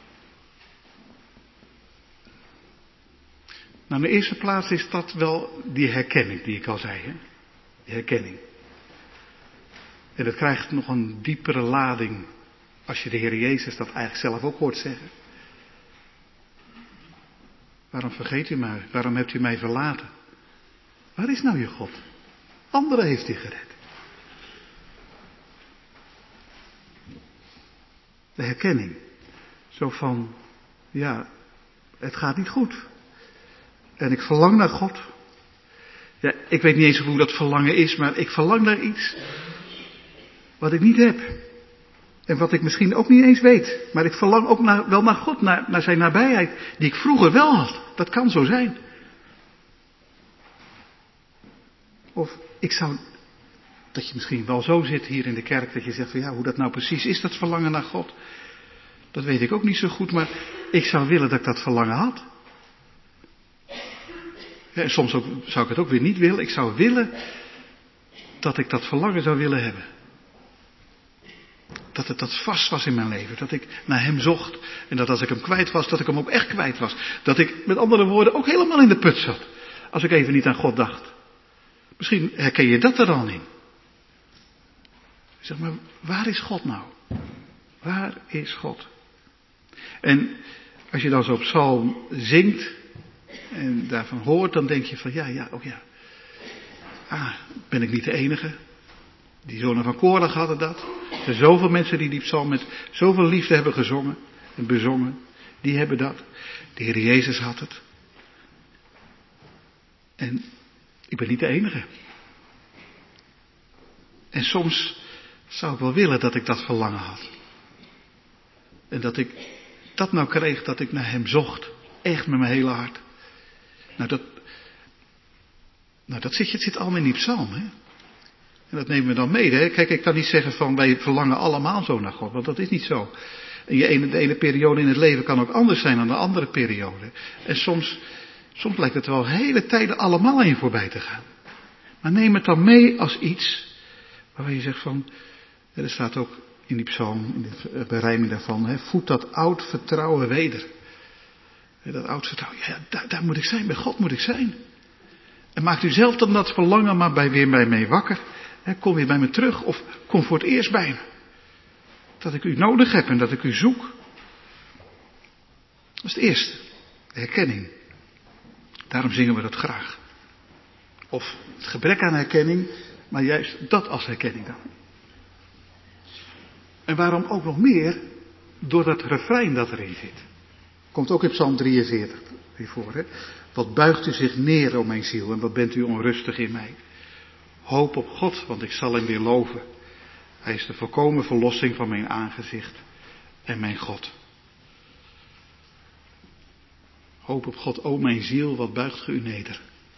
Nou, in de eerste plaats is dat wel die herkenning die ik al zei. Hè? Die herkenning. En dat krijgt nog een diepere lading als je de Heer Jezus dat eigenlijk zelf ook hoort zeggen. Waarom vergeet u mij? Waarom hebt u mij verlaten? Waar is nou je God? Anderen heeft hij gered. De herkenning. Zo van, ja, het gaat niet goed. En ik verlang naar God. Ja, ik weet niet eens hoe dat verlangen is, maar ik verlang naar iets wat ik niet heb. En wat ik misschien ook niet eens weet. Maar ik verlang ook wel naar God, naar zijn nabijheid, die ik vroeger wel had. Dat kan zo zijn. Of ik zou, dat je misschien wel zo zit hier in de kerk, dat je zegt van ja, hoe dat nou precies is, dat verlangen naar God. Dat weet ik ook niet zo goed, maar ik zou willen dat ik dat verlangen had. Ja, en soms ook, zou ik het ook weer niet willen. Ik zou willen dat ik dat verlangen zou willen hebben. Dat het dat vast was in mijn leven. Dat ik naar hem zocht. En dat als ik hem kwijt was, dat ik hem ook echt kwijt was. Dat ik met andere woorden ook helemaal in de put zat. Als ik even niet aan God dacht. Misschien herken je dat er dan in. Zeg maar, waar is God nou? Waar is God? En als je dan zo op psalm zingt en daarvan hoort, dan denk je van ja. Ben ik niet de enige? Die zonen van Korach hadden dat. Er zijn zoveel mensen die psalm met zoveel liefde hebben gezongen en bezongen. Die hebben dat. De Heer Jezus had het. En ik ben niet de enige. En soms zou ik wel willen dat ik dat verlangen had. En dat ik dat nou kreeg, dat ik naar hem zocht. Echt met mijn hele hart. Het zit allemaal in die psalm, hè. En dat nemen we dan mee, hè. Kijk, ik kan niet zeggen van wij verlangen allemaal zo naar God, want dat is niet zo. En de ene periode in het leven kan ook anders zijn dan de andere periode. En soms lijkt het wel hele tijden allemaal aan je voorbij te gaan. Maar neem het dan mee als iets waarvan je zegt van, er staat ook in die psalm, in de berijming daarvan, hè, voed dat oud vertrouwen weder. Dat oud vertrouwen, ja, daar moet ik zijn, bij God moet ik zijn. En maakt u zelf dan dat verlangen maar weer bij mij wakker. Kom weer bij me terug of kom voor het eerst bij me. Dat ik u nodig heb en dat ik u zoek. Dat is het eerste, de herkenning. Daarom zingen we dat graag. Of het gebrek aan herkenning, maar juist dat als herkenning dan. En waarom ook nog meer? Door dat refrein dat erin zit. Komt ook in Psalm 43 weer voor. Hè? Wat buigt u zich neer, o mijn ziel, en wat bent u onrustig in mij. Hoop op God, want ik zal hem weer loven. Hij is de volkomen verlossing van mijn aangezicht en mijn God. Hoop op God, o mijn ziel, wat buigt ge u neder.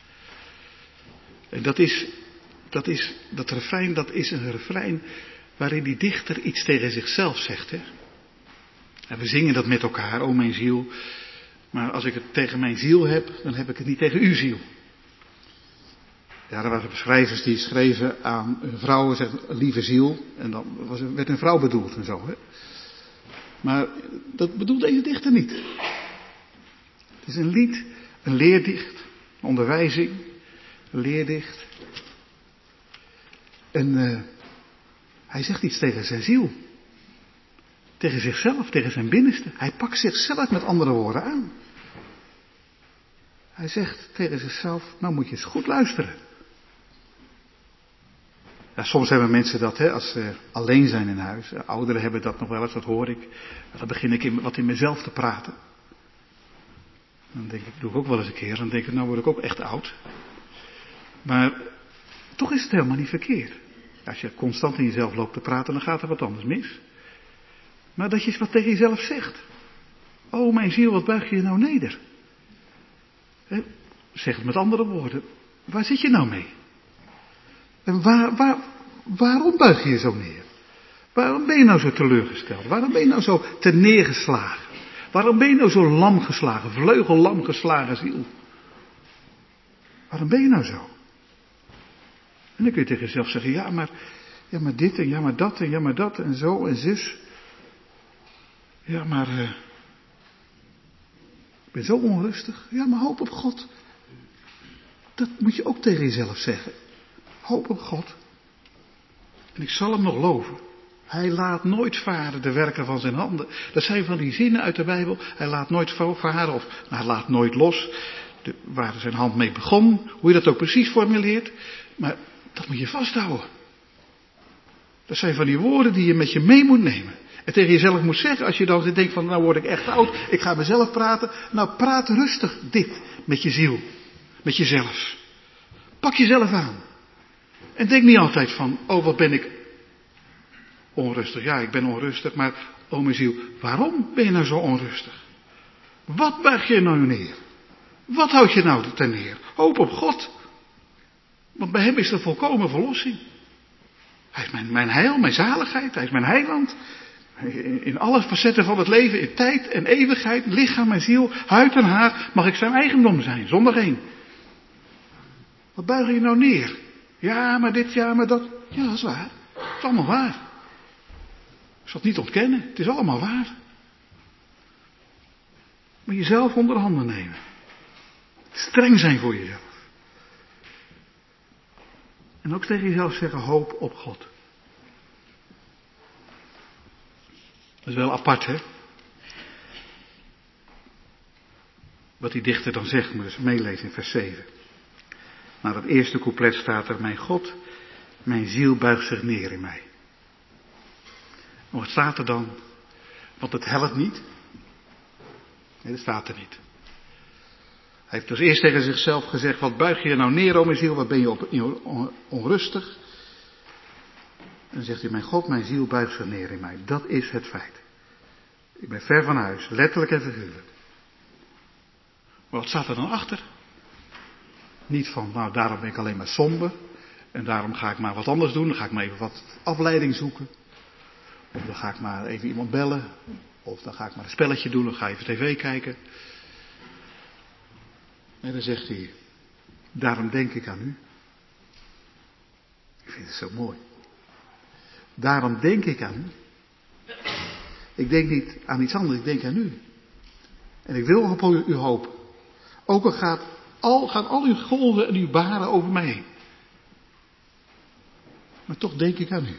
En dat refrein, dat is een refrein waarin die dichter iets tegen zichzelf zegt. Hè? En we zingen dat met elkaar, o mijn ziel. Maar als ik het tegen mijn ziel heb, dan heb ik het niet tegen uw ziel. Ja, er waren schrijvers die schreven aan hun vrouwen, zeggen, lieve ziel. En dan werd een vrouw bedoeld en zo. Hè? Maar dat bedoelt deze dichter niet. Het is een lied, een leerdicht, een onderwijzing, een leerdicht. En hij zegt iets tegen zijn ziel. Tegen zichzelf, tegen zijn binnenste. Hij pakt zichzelf met andere woorden aan. Hij zegt tegen zichzelf, nou moet je eens goed luisteren. Ja, soms hebben mensen dat, hè, als ze alleen zijn in huis. Ouderen hebben dat nog wel eens, dat hoor ik. Dan begin ik wat in mezelf te praten. Dan denk ik, doe ik ook wel eens een keer. Dan denk ik, nou word ik ook echt oud. Maar toch is het helemaal niet verkeerd. Als je constant in jezelf loopt te praten, dan gaat er wat anders mis. Maar dat je eens wat tegen jezelf zegt. O mijn ziel, wat buig je nou neder? Zeg het met andere woorden. Waar zit je nou mee? En waarom buig je je zo neer? Waarom ben je nou zo teleurgesteld? Waarom ben je nou zo terneergeslagen? Waarom ben je nou zo lam geslagen, vleugellam geslagen ziel? Waarom ben je nou zo? En dan kun je tegen jezelf zeggen, ja maar dit en ja maar dat en ja maar dat en zo en zus. Ja maar, ik ben zo onrustig. Ja maar hoop op God. Dat moet je ook tegen jezelf zeggen. Hoop op God. En ik zal hem nog loven. Hij laat nooit varen de werken van zijn handen. Dat zijn van die zinnen uit de Bijbel. Hij laat nooit varen of hij laat nooit los. Waar zijn hand mee begon. Hoe je dat ook precies formuleert. Maar dat moet je vasthouden. Dat zijn van die woorden die je met je mee moet nemen. En tegen jezelf moet zeggen, als je dan denkt van nou word ik echt oud. Ik ga mezelf praten. Nou praat rustig dit met je ziel. Met jezelf. Pak jezelf aan. En denk niet altijd van, oh wat ben ik onrustig. Ja, ik ben onrustig, maar oh mijn ziel, waarom ben je nou zo onrustig? Wat buig je nou neer? Wat houd je nou ten neer? Hoop op God. Want bij hem is er volkomen verlossing. Hij is mijn heil, mijn zaligheid, hij is mijn heiland. In alle facetten van het leven, in tijd en eeuwigheid, lichaam en ziel, huid en haar, mag ik zijn eigendom zijn, zonder één. Wat buig je nou neer? Ja, maar dit, ja, maar dat. Ja, dat is waar. Het is allemaal waar. Ik zal het niet ontkennen. Het is allemaal waar. Maar jezelf onder handen nemen. Streng zijn voor jezelf. En ook tegen jezelf zeggen, hoop op God. Dat is wel apart, hè? Wat die dichter dan zegt, moet je eens meelezen in vers 7. Na het eerste couplet staat er, mijn God, mijn ziel buigt zich neer in mij. En wat staat er dan? Want het helpt niet. Nee, dat staat er niet. Hij heeft dus eerst tegen zichzelf gezegd, wat buig je nou neer, o mijn ziel, wat ben je onrustig? En dan zegt hij, mijn God, mijn ziel buigt zich neer in mij. Dat is het feit. Ik ben ver van huis, letterlijk en figuurlijk. Maar wat staat er dan achter? Niet van, nou daarom ben ik alleen maar somber. En daarom ga ik maar wat anders doen. Dan ga ik maar even wat afleiding zoeken. Of dan ga ik maar even iemand bellen. Of dan ga ik maar een spelletje doen. Dan ga ik even tv kijken. En dan zegt hij, daarom denk ik aan u. Ik vind het zo mooi. Daarom denk ik aan u. Ik denk niet aan iets anders, ik denk aan u. En ik wil op u hopen. Ook al gaan al uw golven en uw baren over mij heen. Maar toch denk ik aan u.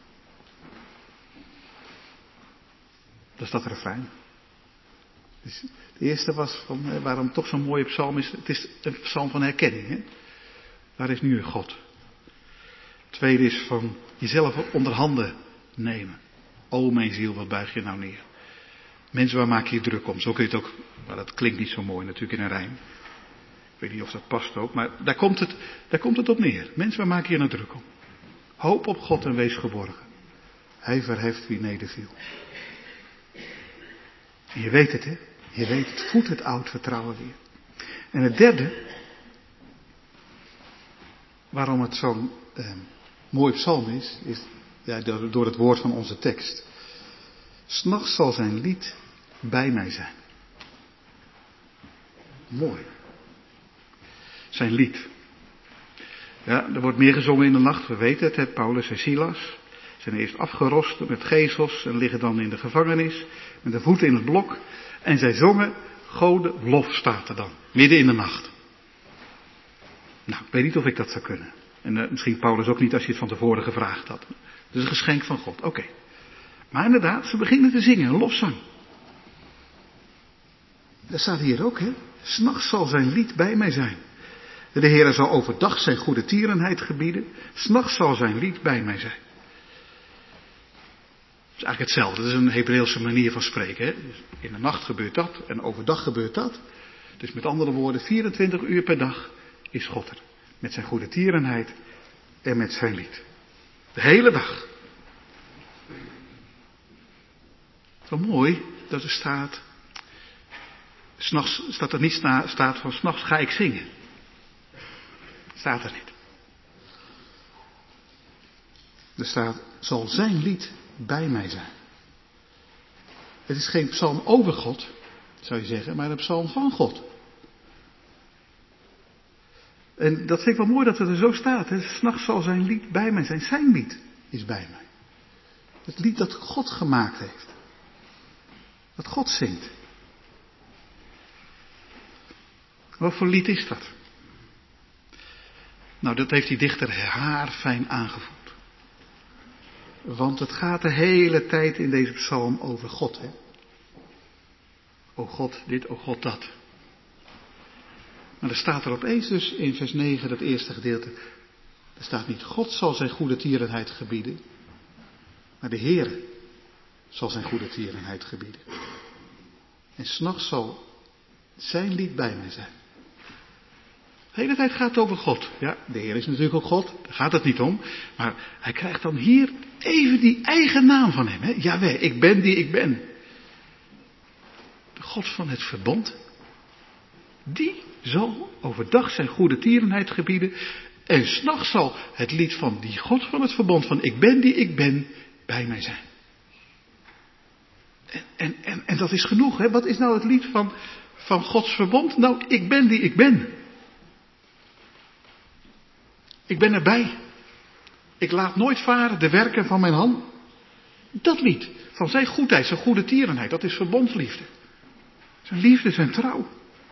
Dat is dat refrein. Dus de eerste was van waarom het toch zo'n mooie psalm is. Het is een psalm van herkenning. Hè? Daar is nu God. Het tweede is van jezelf onder handen nemen. O mijn ziel, wat buig je nou neer. Mensen, waar maak je je druk om? Zo kun je het ook, maar dat klinkt niet zo mooi natuurlijk in een rijm. Ik weet niet of dat past ook, maar daar komt het op neer. Mensen, waar maak je je nou druk om? Hoop op God en wees geborgen. Hij verheft wie nederviel. En je weet het, hè? Je weet het, voedt het oud vertrouwen weer. En het derde, waarom het zo'n mooi psalm is ja, door het woord van onze tekst. 's Nachts zal zijn lied bij mij zijn. Mooi. Zijn lied. Ja, er wordt meer gezongen in de nacht, we weten het, Paulus en Silas zijn eerst afgerost met gezels en liggen dan in de gevangenis met de voeten in het blok. En zij zongen Gode lof, staat er dan, midden in de nacht. Nou, ik weet niet of ik dat zou kunnen. En misschien Paulus ook niet als je het van tevoren gevraagd had. Het is een geschenk van God, oké. Maar inderdaad, ze beginnen te zingen, een lofzang. Dat staat hier ook, hè. 's Nachts zal zijn lied bij mij zijn. De Heere zal overdag zijn goede tierenheid gebieden. 's Nachts zal zijn lied bij mij zijn. Het is eigenlijk hetzelfde. Dat is een Hebreeuwse manier van spreken. Hè? Dus in de nacht gebeurt dat en overdag gebeurt dat. Dus met andere woorden, 24 uur per dag is God er. Met zijn goede tierenheid en met zijn lied. De hele dag. Zo mooi dat er staat, 'S'nachts staat er niet staat van 's'nachts ga ik zingen. Staat er niet. Er staat, zal zijn lied bij mij zijn. Het is geen psalm over God, zou je zeggen, maar een psalm van God. En dat vind ik wel mooi dat het er zo staat. 'S'nachts zal zijn lied bij mij zijn. Zijn lied is bij mij. Het lied dat God gemaakt heeft. Dat God zingt. Wat voor lied is dat? Nou, dat heeft die dichter haarfijn aangevoeld. Want het gaat de hele tijd in deze psalm over God. Hè? O God dit, o God dat. Maar er staat er opeens dus in vers 9, dat eerste gedeelte. Er staat niet, God zal zijn goede tierenheid gebieden. Maar de Heere zal zijn goede tierenheid gebieden. En 's nachts zal zijn lied bij mij zijn. De hele tijd gaat het over God. Ja, de Heer is natuurlijk ook God. Daar gaat het niet om. Maar hij krijgt dan hier even die eigen naam van hem. Hè? Jaweh, ik ben die ik ben. De God van het verbond. Die zal overdag zijn goede tierenheid gebieden. En 's nachts zal het lied van die God van het verbond van ik ben die ik ben bij mij zijn. En dat is genoeg. Hè? Wat is nou het lied van Gods verbond? Nou, ik ben die ik ben. Ik ben erbij. Ik laat nooit varen de werken van mijn hand. Dat lied van zijn goedheid, zijn goede tierenheid, dat is verbondsliefde. Zijn liefde, zijn trouw.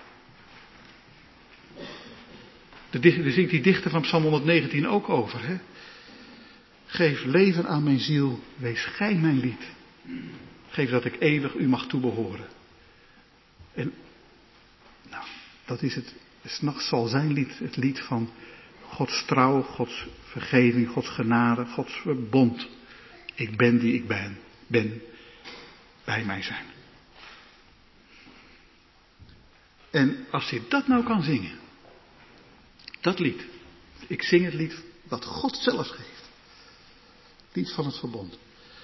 Daar zingt die dichter van Psalm 119 ook over. Hè? Geef leven aan mijn ziel, wees gij mijn lied. Geef dat ik eeuwig u mag toebehoren. En nou, dat is het. 's Nachts zal zijn lied, het lied van Gods trouw, Gods vergeving, Gods genade, Gods verbond. Ik ben die ik ben bij mij zijn. En als je dat nou kan zingen, dat lied. Ik zing het lied wat God zelf geeft. Het lied van het verbond.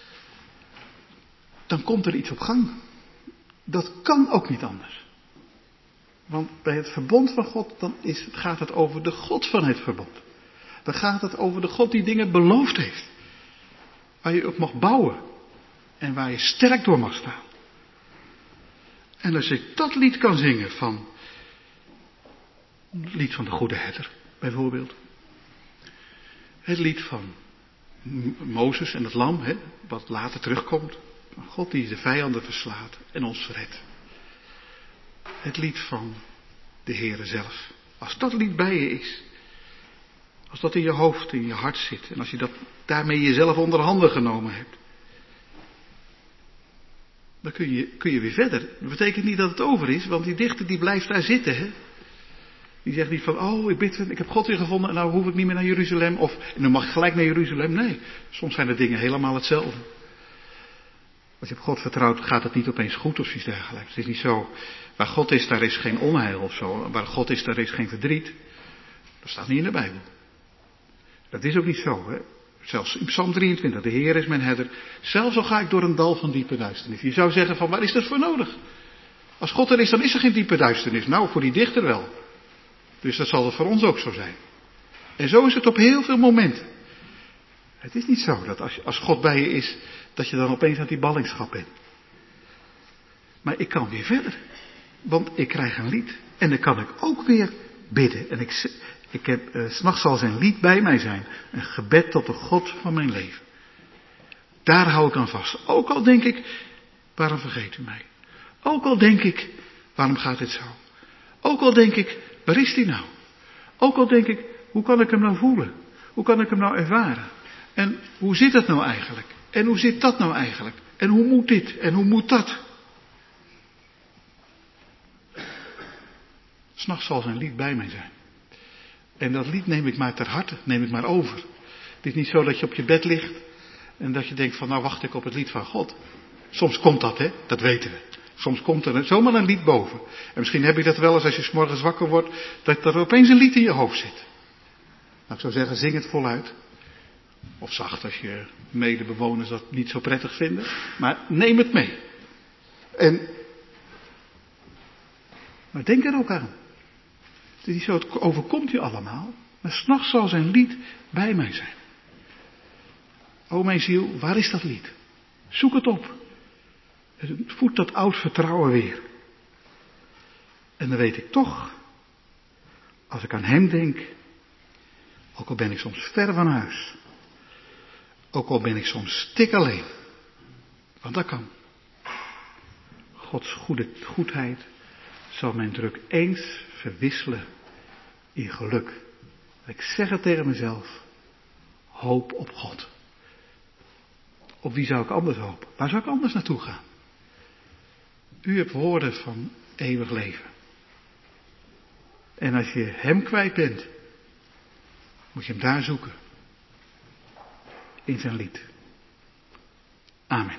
Dan komt er iets op gang. Dat kan ook niet anders. Want bij het verbond van God, gaat het over de God van het verbond. Dan gaat het over de God die dingen beloofd heeft. Waar je op mag bouwen. En waar je sterk door mag staan. En als ik dat lied kan zingen het lied van de goede herder, bijvoorbeeld. Het lied van Mozes en het lam, wat later terugkomt. Van God die de vijanden verslaat en ons redt. Het lied van de Heere zelf. Als dat lied bij je is. Als dat in je hoofd, in je hart zit. En als je daarmee jezelf onder handen genomen hebt. Dan kun je weer verder. Dat betekent niet dat het over is. Want die dichter die blijft daar zitten. Hè? Die zegt niet van, ik heb God weer gevonden en nou hoef ik niet meer naar Jeruzalem. En dan mag ik gelijk naar Jeruzalem. Nee, soms zijn de dingen helemaal hetzelfde. Als je op God vertrouwt, gaat het niet opeens goed of iets dergelijks. Het is niet zo, waar God is, daar is geen onheil of zo. Waar God is, daar is geen verdriet. Dat staat niet in de Bijbel. Dat is ook niet zo, hè. Zelfs in Psalm 23, de Heer is mijn herder. Zelfs al ga ik door een dal van diepe duisternis. Je zou zeggen van, waar is dat voor nodig? Als God er is, dan is er geen diepe duisternis. Nou, voor die dichter wel. Dus dat zal het voor ons ook zo zijn. En zo is het op heel veel momenten. Het is niet zo dat als God bij je is, dat je dan opeens uit die ballingschap bent. Maar ik kan weer verder. Want ik krijg een lied. En dan kan ik ook weer bidden. En ik heb, 's nachts zal zijn lied bij mij zijn. Een gebed tot de God van mijn leven. Daar hou ik aan vast. Ook al denk ik, waarom vergeet u mij? Ook al denk ik, waarom gaat dit zo? Ook al denk ik, waar is die nou? Ook al denk ik, hoe kan ik hem nou voelen? Hoe kan ik hem nou ervaren? En hoe zit dat nou eigenlijk? En hoe zit dat nou eigenlijk? En hoe moet dit? En hoe moet dat? 'S Nachts zal zijn lied bij mij zijn. En dat lied neem ik maar ter harte, neem ik maar over. Het is niet zo dat je op je bed ligt en dat je denkt van nou wacht ik op het lied van God. Soms komt dat, hè, dat weten we. Soms komt er zomaar een lied boven. En misschien heb je dat wel eens als je 's morgens wakker wordt, dat er opeens een lied in je hoofd zit. Nou, ik zou zeggen, zing het voluit. Of zacht als je medebewoners dat niet zo prettig vinden. Maar neem het mee. En Maar denk er ook aan. Het is niet zo, het overkomt je allemaal. Maar 's nachts zal zijn lied bij mij zijn. O mijn ziel, waar is dat lied? Zoek het op. Voed dat oud vertrouwen weer. En dan weet ik toch, als ik aan hem denk, ook al ben ik soms ver van huis, ook al ben ik soms stik alleen, want dat kan. Gods goedheid zal mijn druk eens verwisselen in geluk. Ik zeg het tegen mezelf, hoop op God. Op wie zou ik anders hopen? Waar zou ik anders naartoe gaan? U hebt woorden van eeuwig leven. En als je hem kwijt bent, moet je hem daar zoeken. In zijn lied. Amen.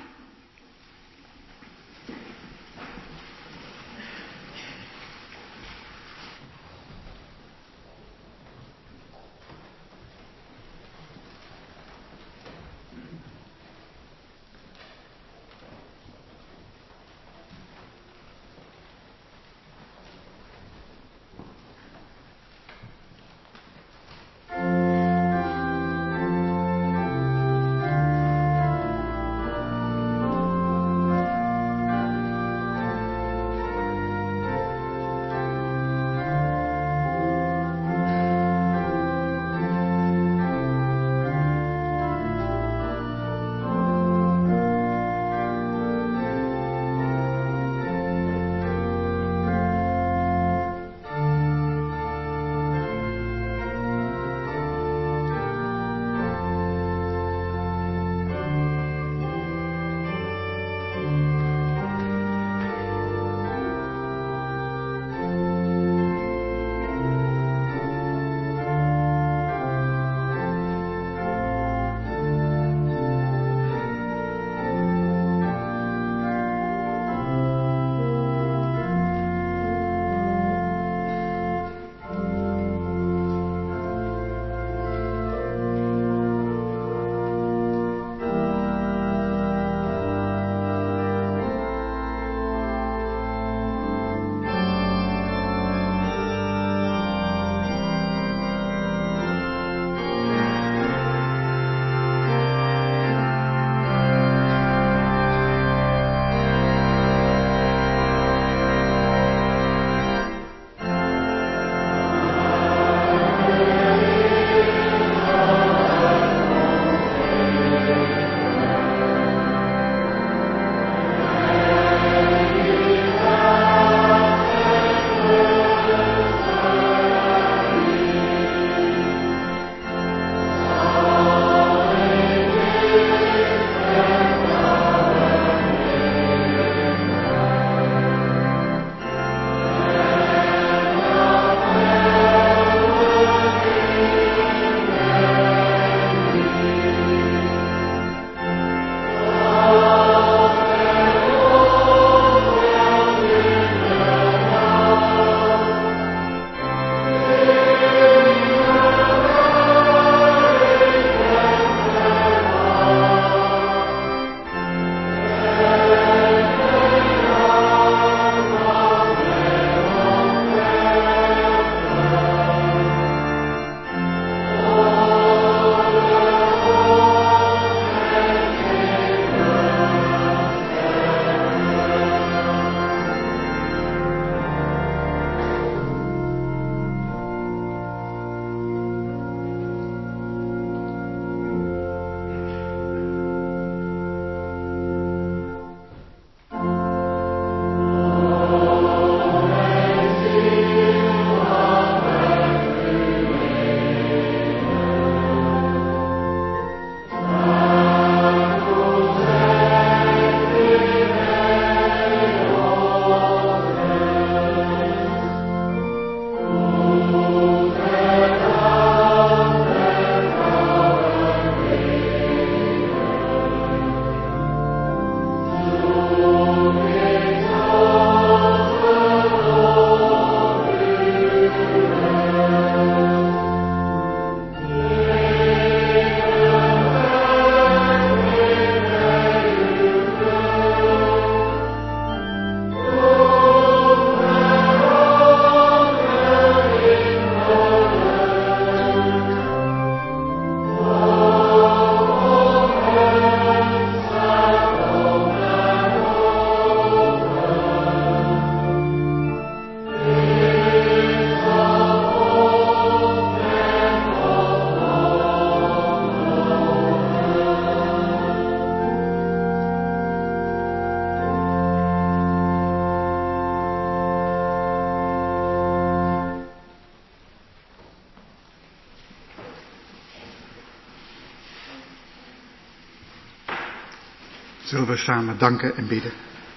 Zullen we samen danken en bidden.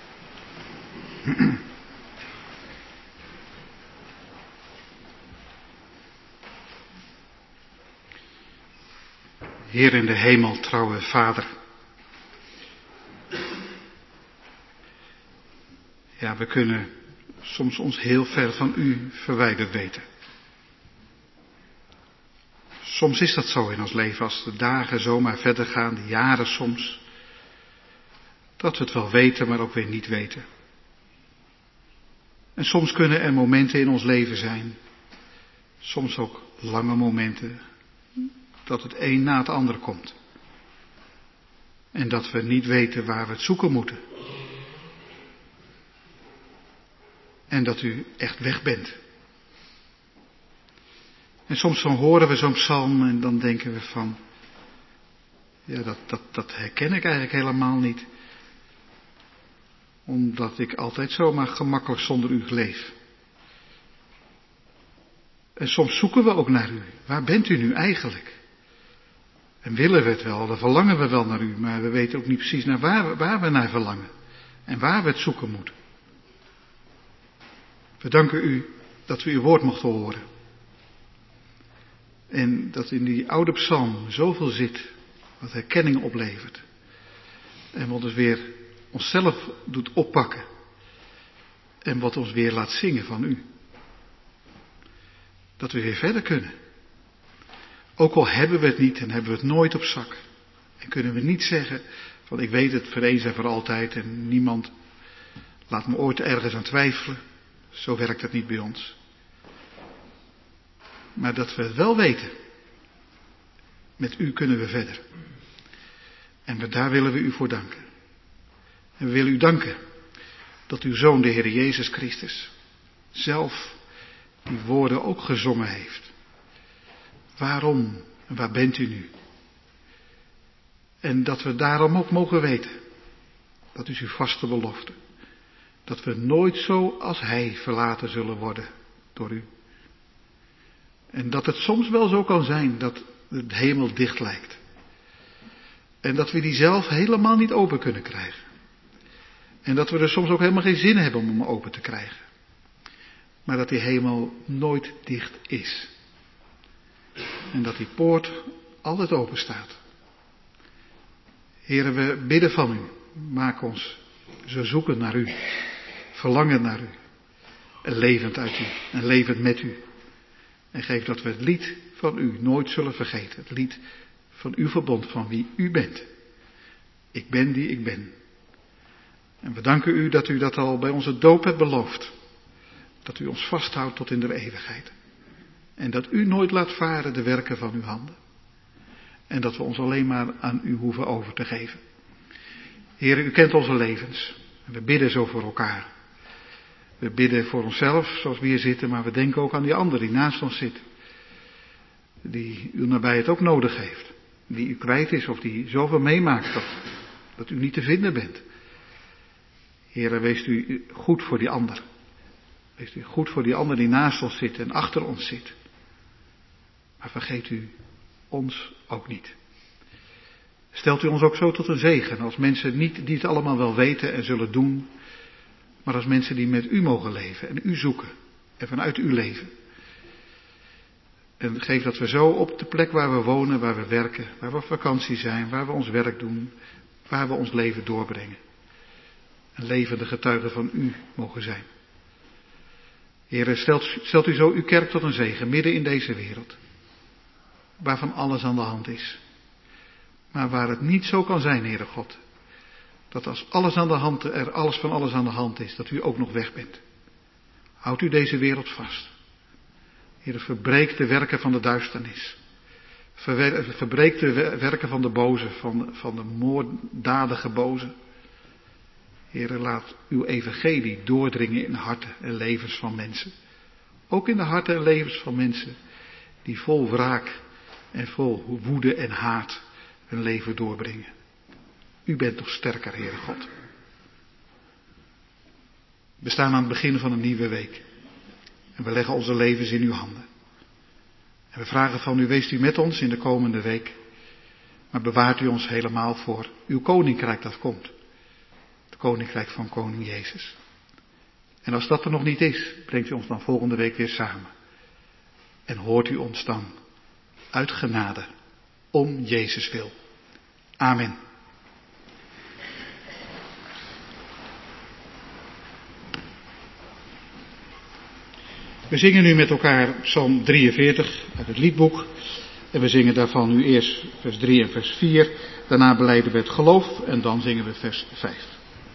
Heer in de hemel, trouwe Vader. Ja, we kunnen soms ons heel ver van u verwijderd weten. Soms is dat zo in ons leven, als de dagen zomaar verder gaan, de jaren soms. Dat we het wel weten, maar ook weer niet weten. En soms kunnen er momenten in ons leven zijn, soms ook lange momenten, dat het een na het ander komt. En dat we niet weten waar we het zoeken moeten. En dat u echt weg bent. En soms dan horen we zo'n psalm en dan denken we van, ja, dat herken ik eigenlijk helemaal niet. Omdat ik altijd zomaar gemakkelijk zonder u leef. En soms zoeken we ook naar u. Waar bent u nu eigenlijk? En willen we het wel, dan verlangen we wel naar u, maar we weten ook niet precies naar waar we naar verlangen. En waar we het zoeken moeten. We danken u dat we uw woord mochten horen. En dat in die oude psalm zoveel zit, wat herkenning oplevert. En wat ons weer onszelf doet oppakken. En wat ons weer laat zingen van u. Dat we weer verder kunnen. Ook al hebben we het niet en hebben we het nooit op zak. En kunnen we niet zeggen van ik weet het voor eens en voor altijd en niemand laat me ooit ergens aan twijfelen. Zo werkt het niet bij ons. Maar dat we het wel weten. Met u kunnen we verder. En daar willen we u voor danken. En we willen u danken dat uw Zoon, de Heer Jezus Christus, zelf die woorden ook gezongen heeft. Waarom en waar bent u nu? En dat we daarom ook mogen weten, dat is uw vaste belofte, dat we nooit zo als Hij verlaten zullen worden door u. En dat het soms wel zo kan zijn dat de hemel dicht lijkt. En dat we die zelf helemaal niet open kunnen krijgen. En dat we er soms ook helemaal geen zin hebben om hem open te krijgen. Maar dat die hemel nooit dicht is. En dat die poort altijd open staat. Heren, we bidden van u. Maak ons zo zoeken naar u. Verlangen naar u. En levend uit u. En levend met u. En geef dat we het lied van u nooit zullen vergeten. Het lied van uw verbond, van wie u bent. Ik ben die ik ben. En we danken u dat u dat al bij onze doop hebt beloofd. Dat u ons vasthoudt tot in de eeuwigheid. En dat u nooit laat varen de werken van uw handen. En dat we ons alleen maar aan u hoeven over te geven. Heer, u kent onze levens. En we bidden zo voor elkaar. We bidden voor onszelf, zoals we hier zitten, maar we denken ook aan die ander die naast ons zit. Die uw nabijheid ook nodig heeft. Die u kwijt is of die zoveel meemaakt dat u niet te vinden bent. Heer, wees u goed voor die ander. Wees u goed voor die ander die naast ons zit en achter ons zit. Maar vergeet u ons ook niet. Stelt u ons ook zo tot een zegen als mensen niet die het allemaal wel weten en zullen doen, maar als mensen die met u mogen leven en u zoeken en vanuit u leven. En geef dat we zo op de plek waar we wonen, waar we werken, waar we op vakantie zijn, waar we ons werk doen, waar we ons leven doorbrengen. Een levende getuige van u mogen zijn. Heer, stelt u zo uw kerk tot een zegen midden in deze wereld. Waarvan alles aan de hand is. Maar waar het niet zo kan zijn, Heere God. Dat als alles aan de hand, er alles van alles aan de hand is, dat u ook nog weg bent. Houdt u deze wereld vast. Heer, verbreek de werken van de duisternis. Verbreek de werken van de boze, van de moorddadige boze. Heer, laat uw evangelie doordringen in de harten en levens van mensen. Ook in de harten en levens van mensen die vol wraak en vol woede en haat hun leven doorbrengen. U bent toch sterker, Heere God. We staan aan het begin van een nieuwe week. En we leggen onze levens in uw handen. En we vragen van u, wees u met ons in de komende week. Maar bewaart u ons helemaal voor uw koninkrijk dat komt. koninkrijk van koning Jezus. En als dat er nog niet is, brengt u ons dan volgende week weer samen. En hoort u ons dan uit genade om Jezus wil. Amen. We zingen nu met elkaar Psalm 43 uit het liedboek. En we zingen daarvan nu eerst vers 3 en vers 4. Daarna belijden we het geloof en dan zingen we vers 5.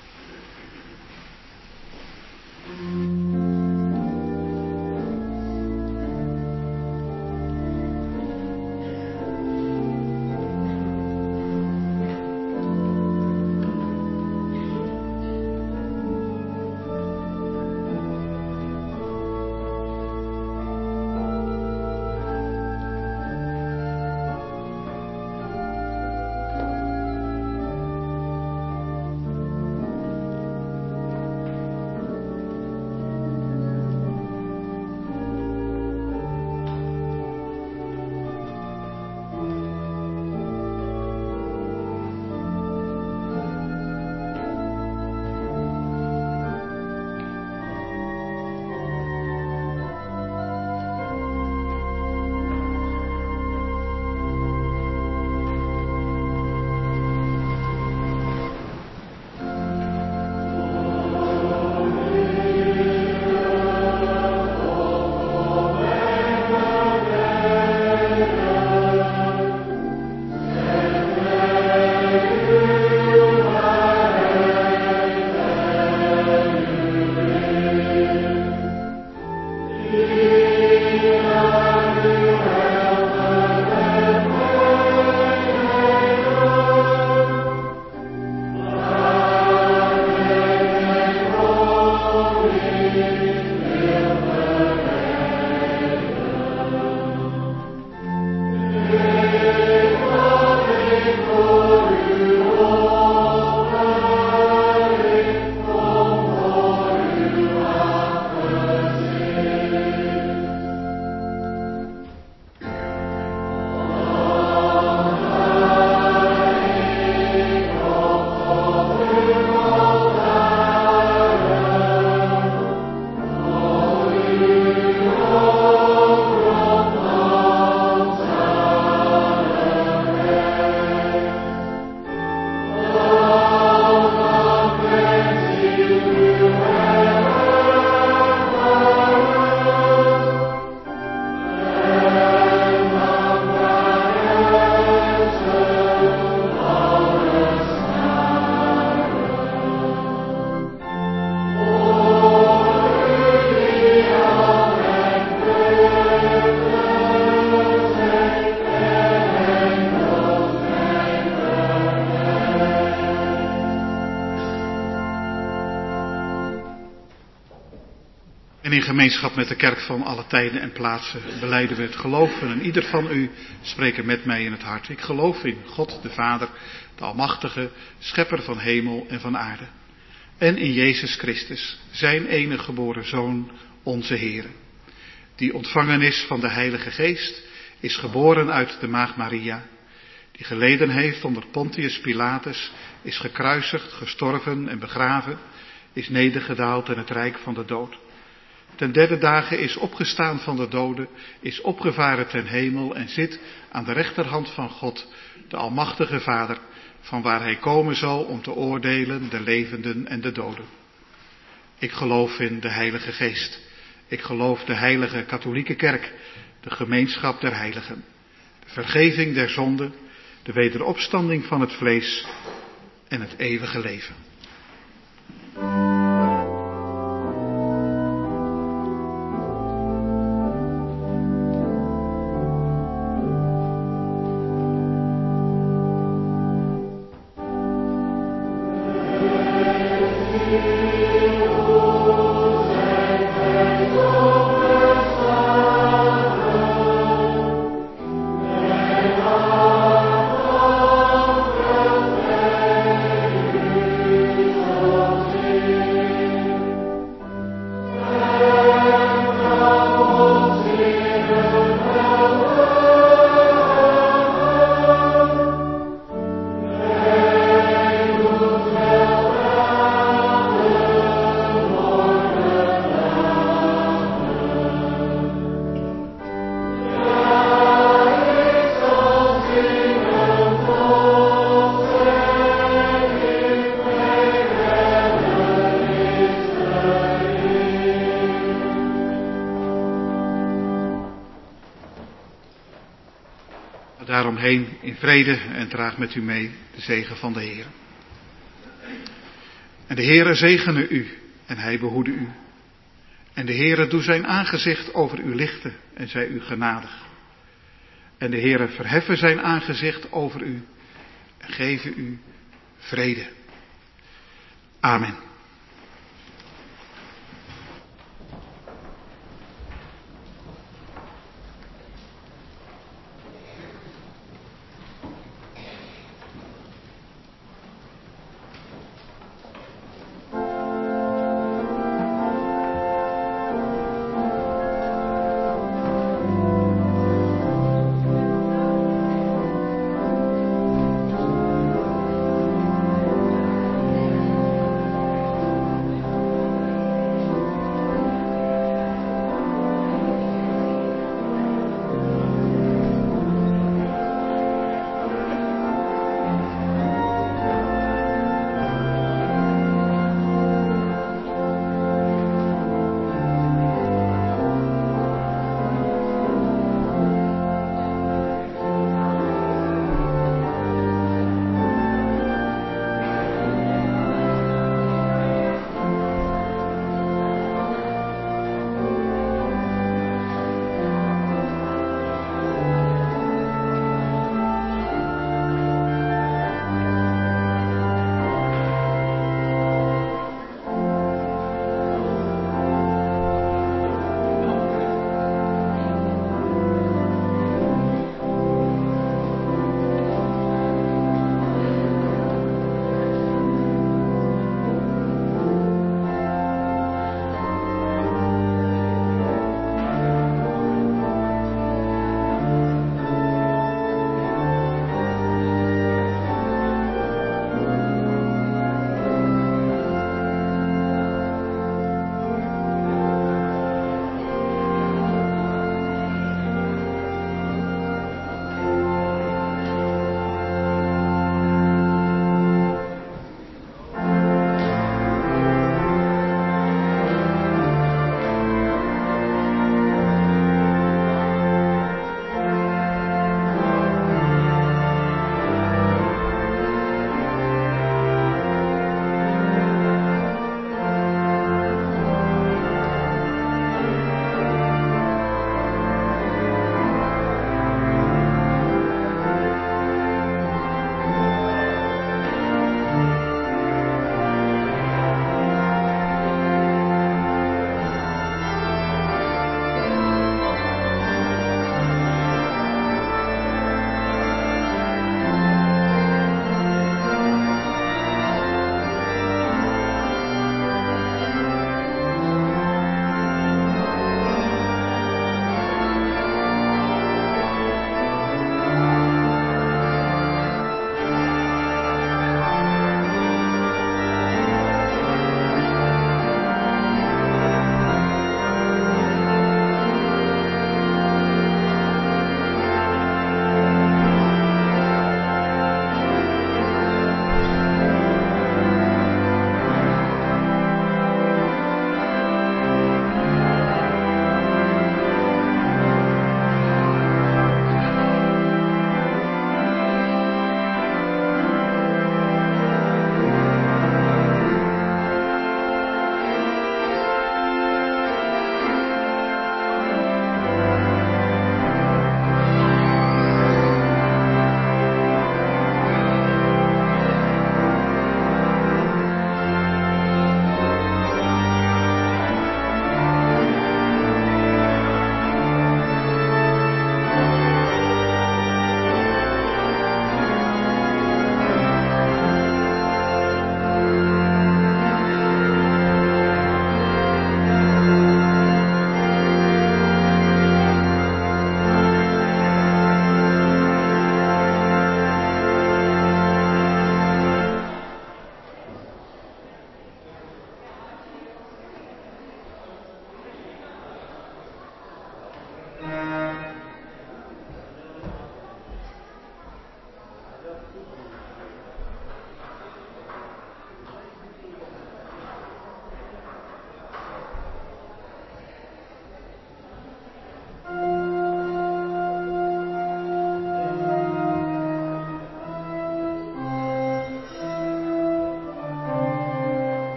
En in gemeenschap met de kerk van alle tijden en plaatsen belijden we het geloof. En ieder van u spreekt met mij in het hart. Ik geloof in God de Vader, de Almachtige, Schepper van hemel en van aarde. En in Jezus Christus, zijn enige geboren Zoon, onze Heere. Die ontvangen is van de Heilige Geest, is geboren uit de Maagd Maria. Die geleden heeft onder Pontius Pilatus, is gekruisigd, gestorven en begraven, is nedergedaald in het rijk van de dood. Ten derde dagen is opgestaan van de doden, is opgevaren ten hemel en zit aan de rechterhand van God, de Almachtige Vader, van waar hij komen zal om te oordelen de levenden en de doden. Ik geloof in de Heilige Geest. Ik geloof de heilige katholieke kerk, de gemeenschap der heiligen, de vergeving der zonden, de wederopstanding van het vlees en het eeuwige leven. daaromheen in vrede en draag met u mee de zegen van de Heer. En de Heere zegene u en hij behoede u. En de Heere doe zijn aangezicht over u lichten en zij u genadig. En de Heere verheffe zijn aangezicht over u en geven u vrede. Amen.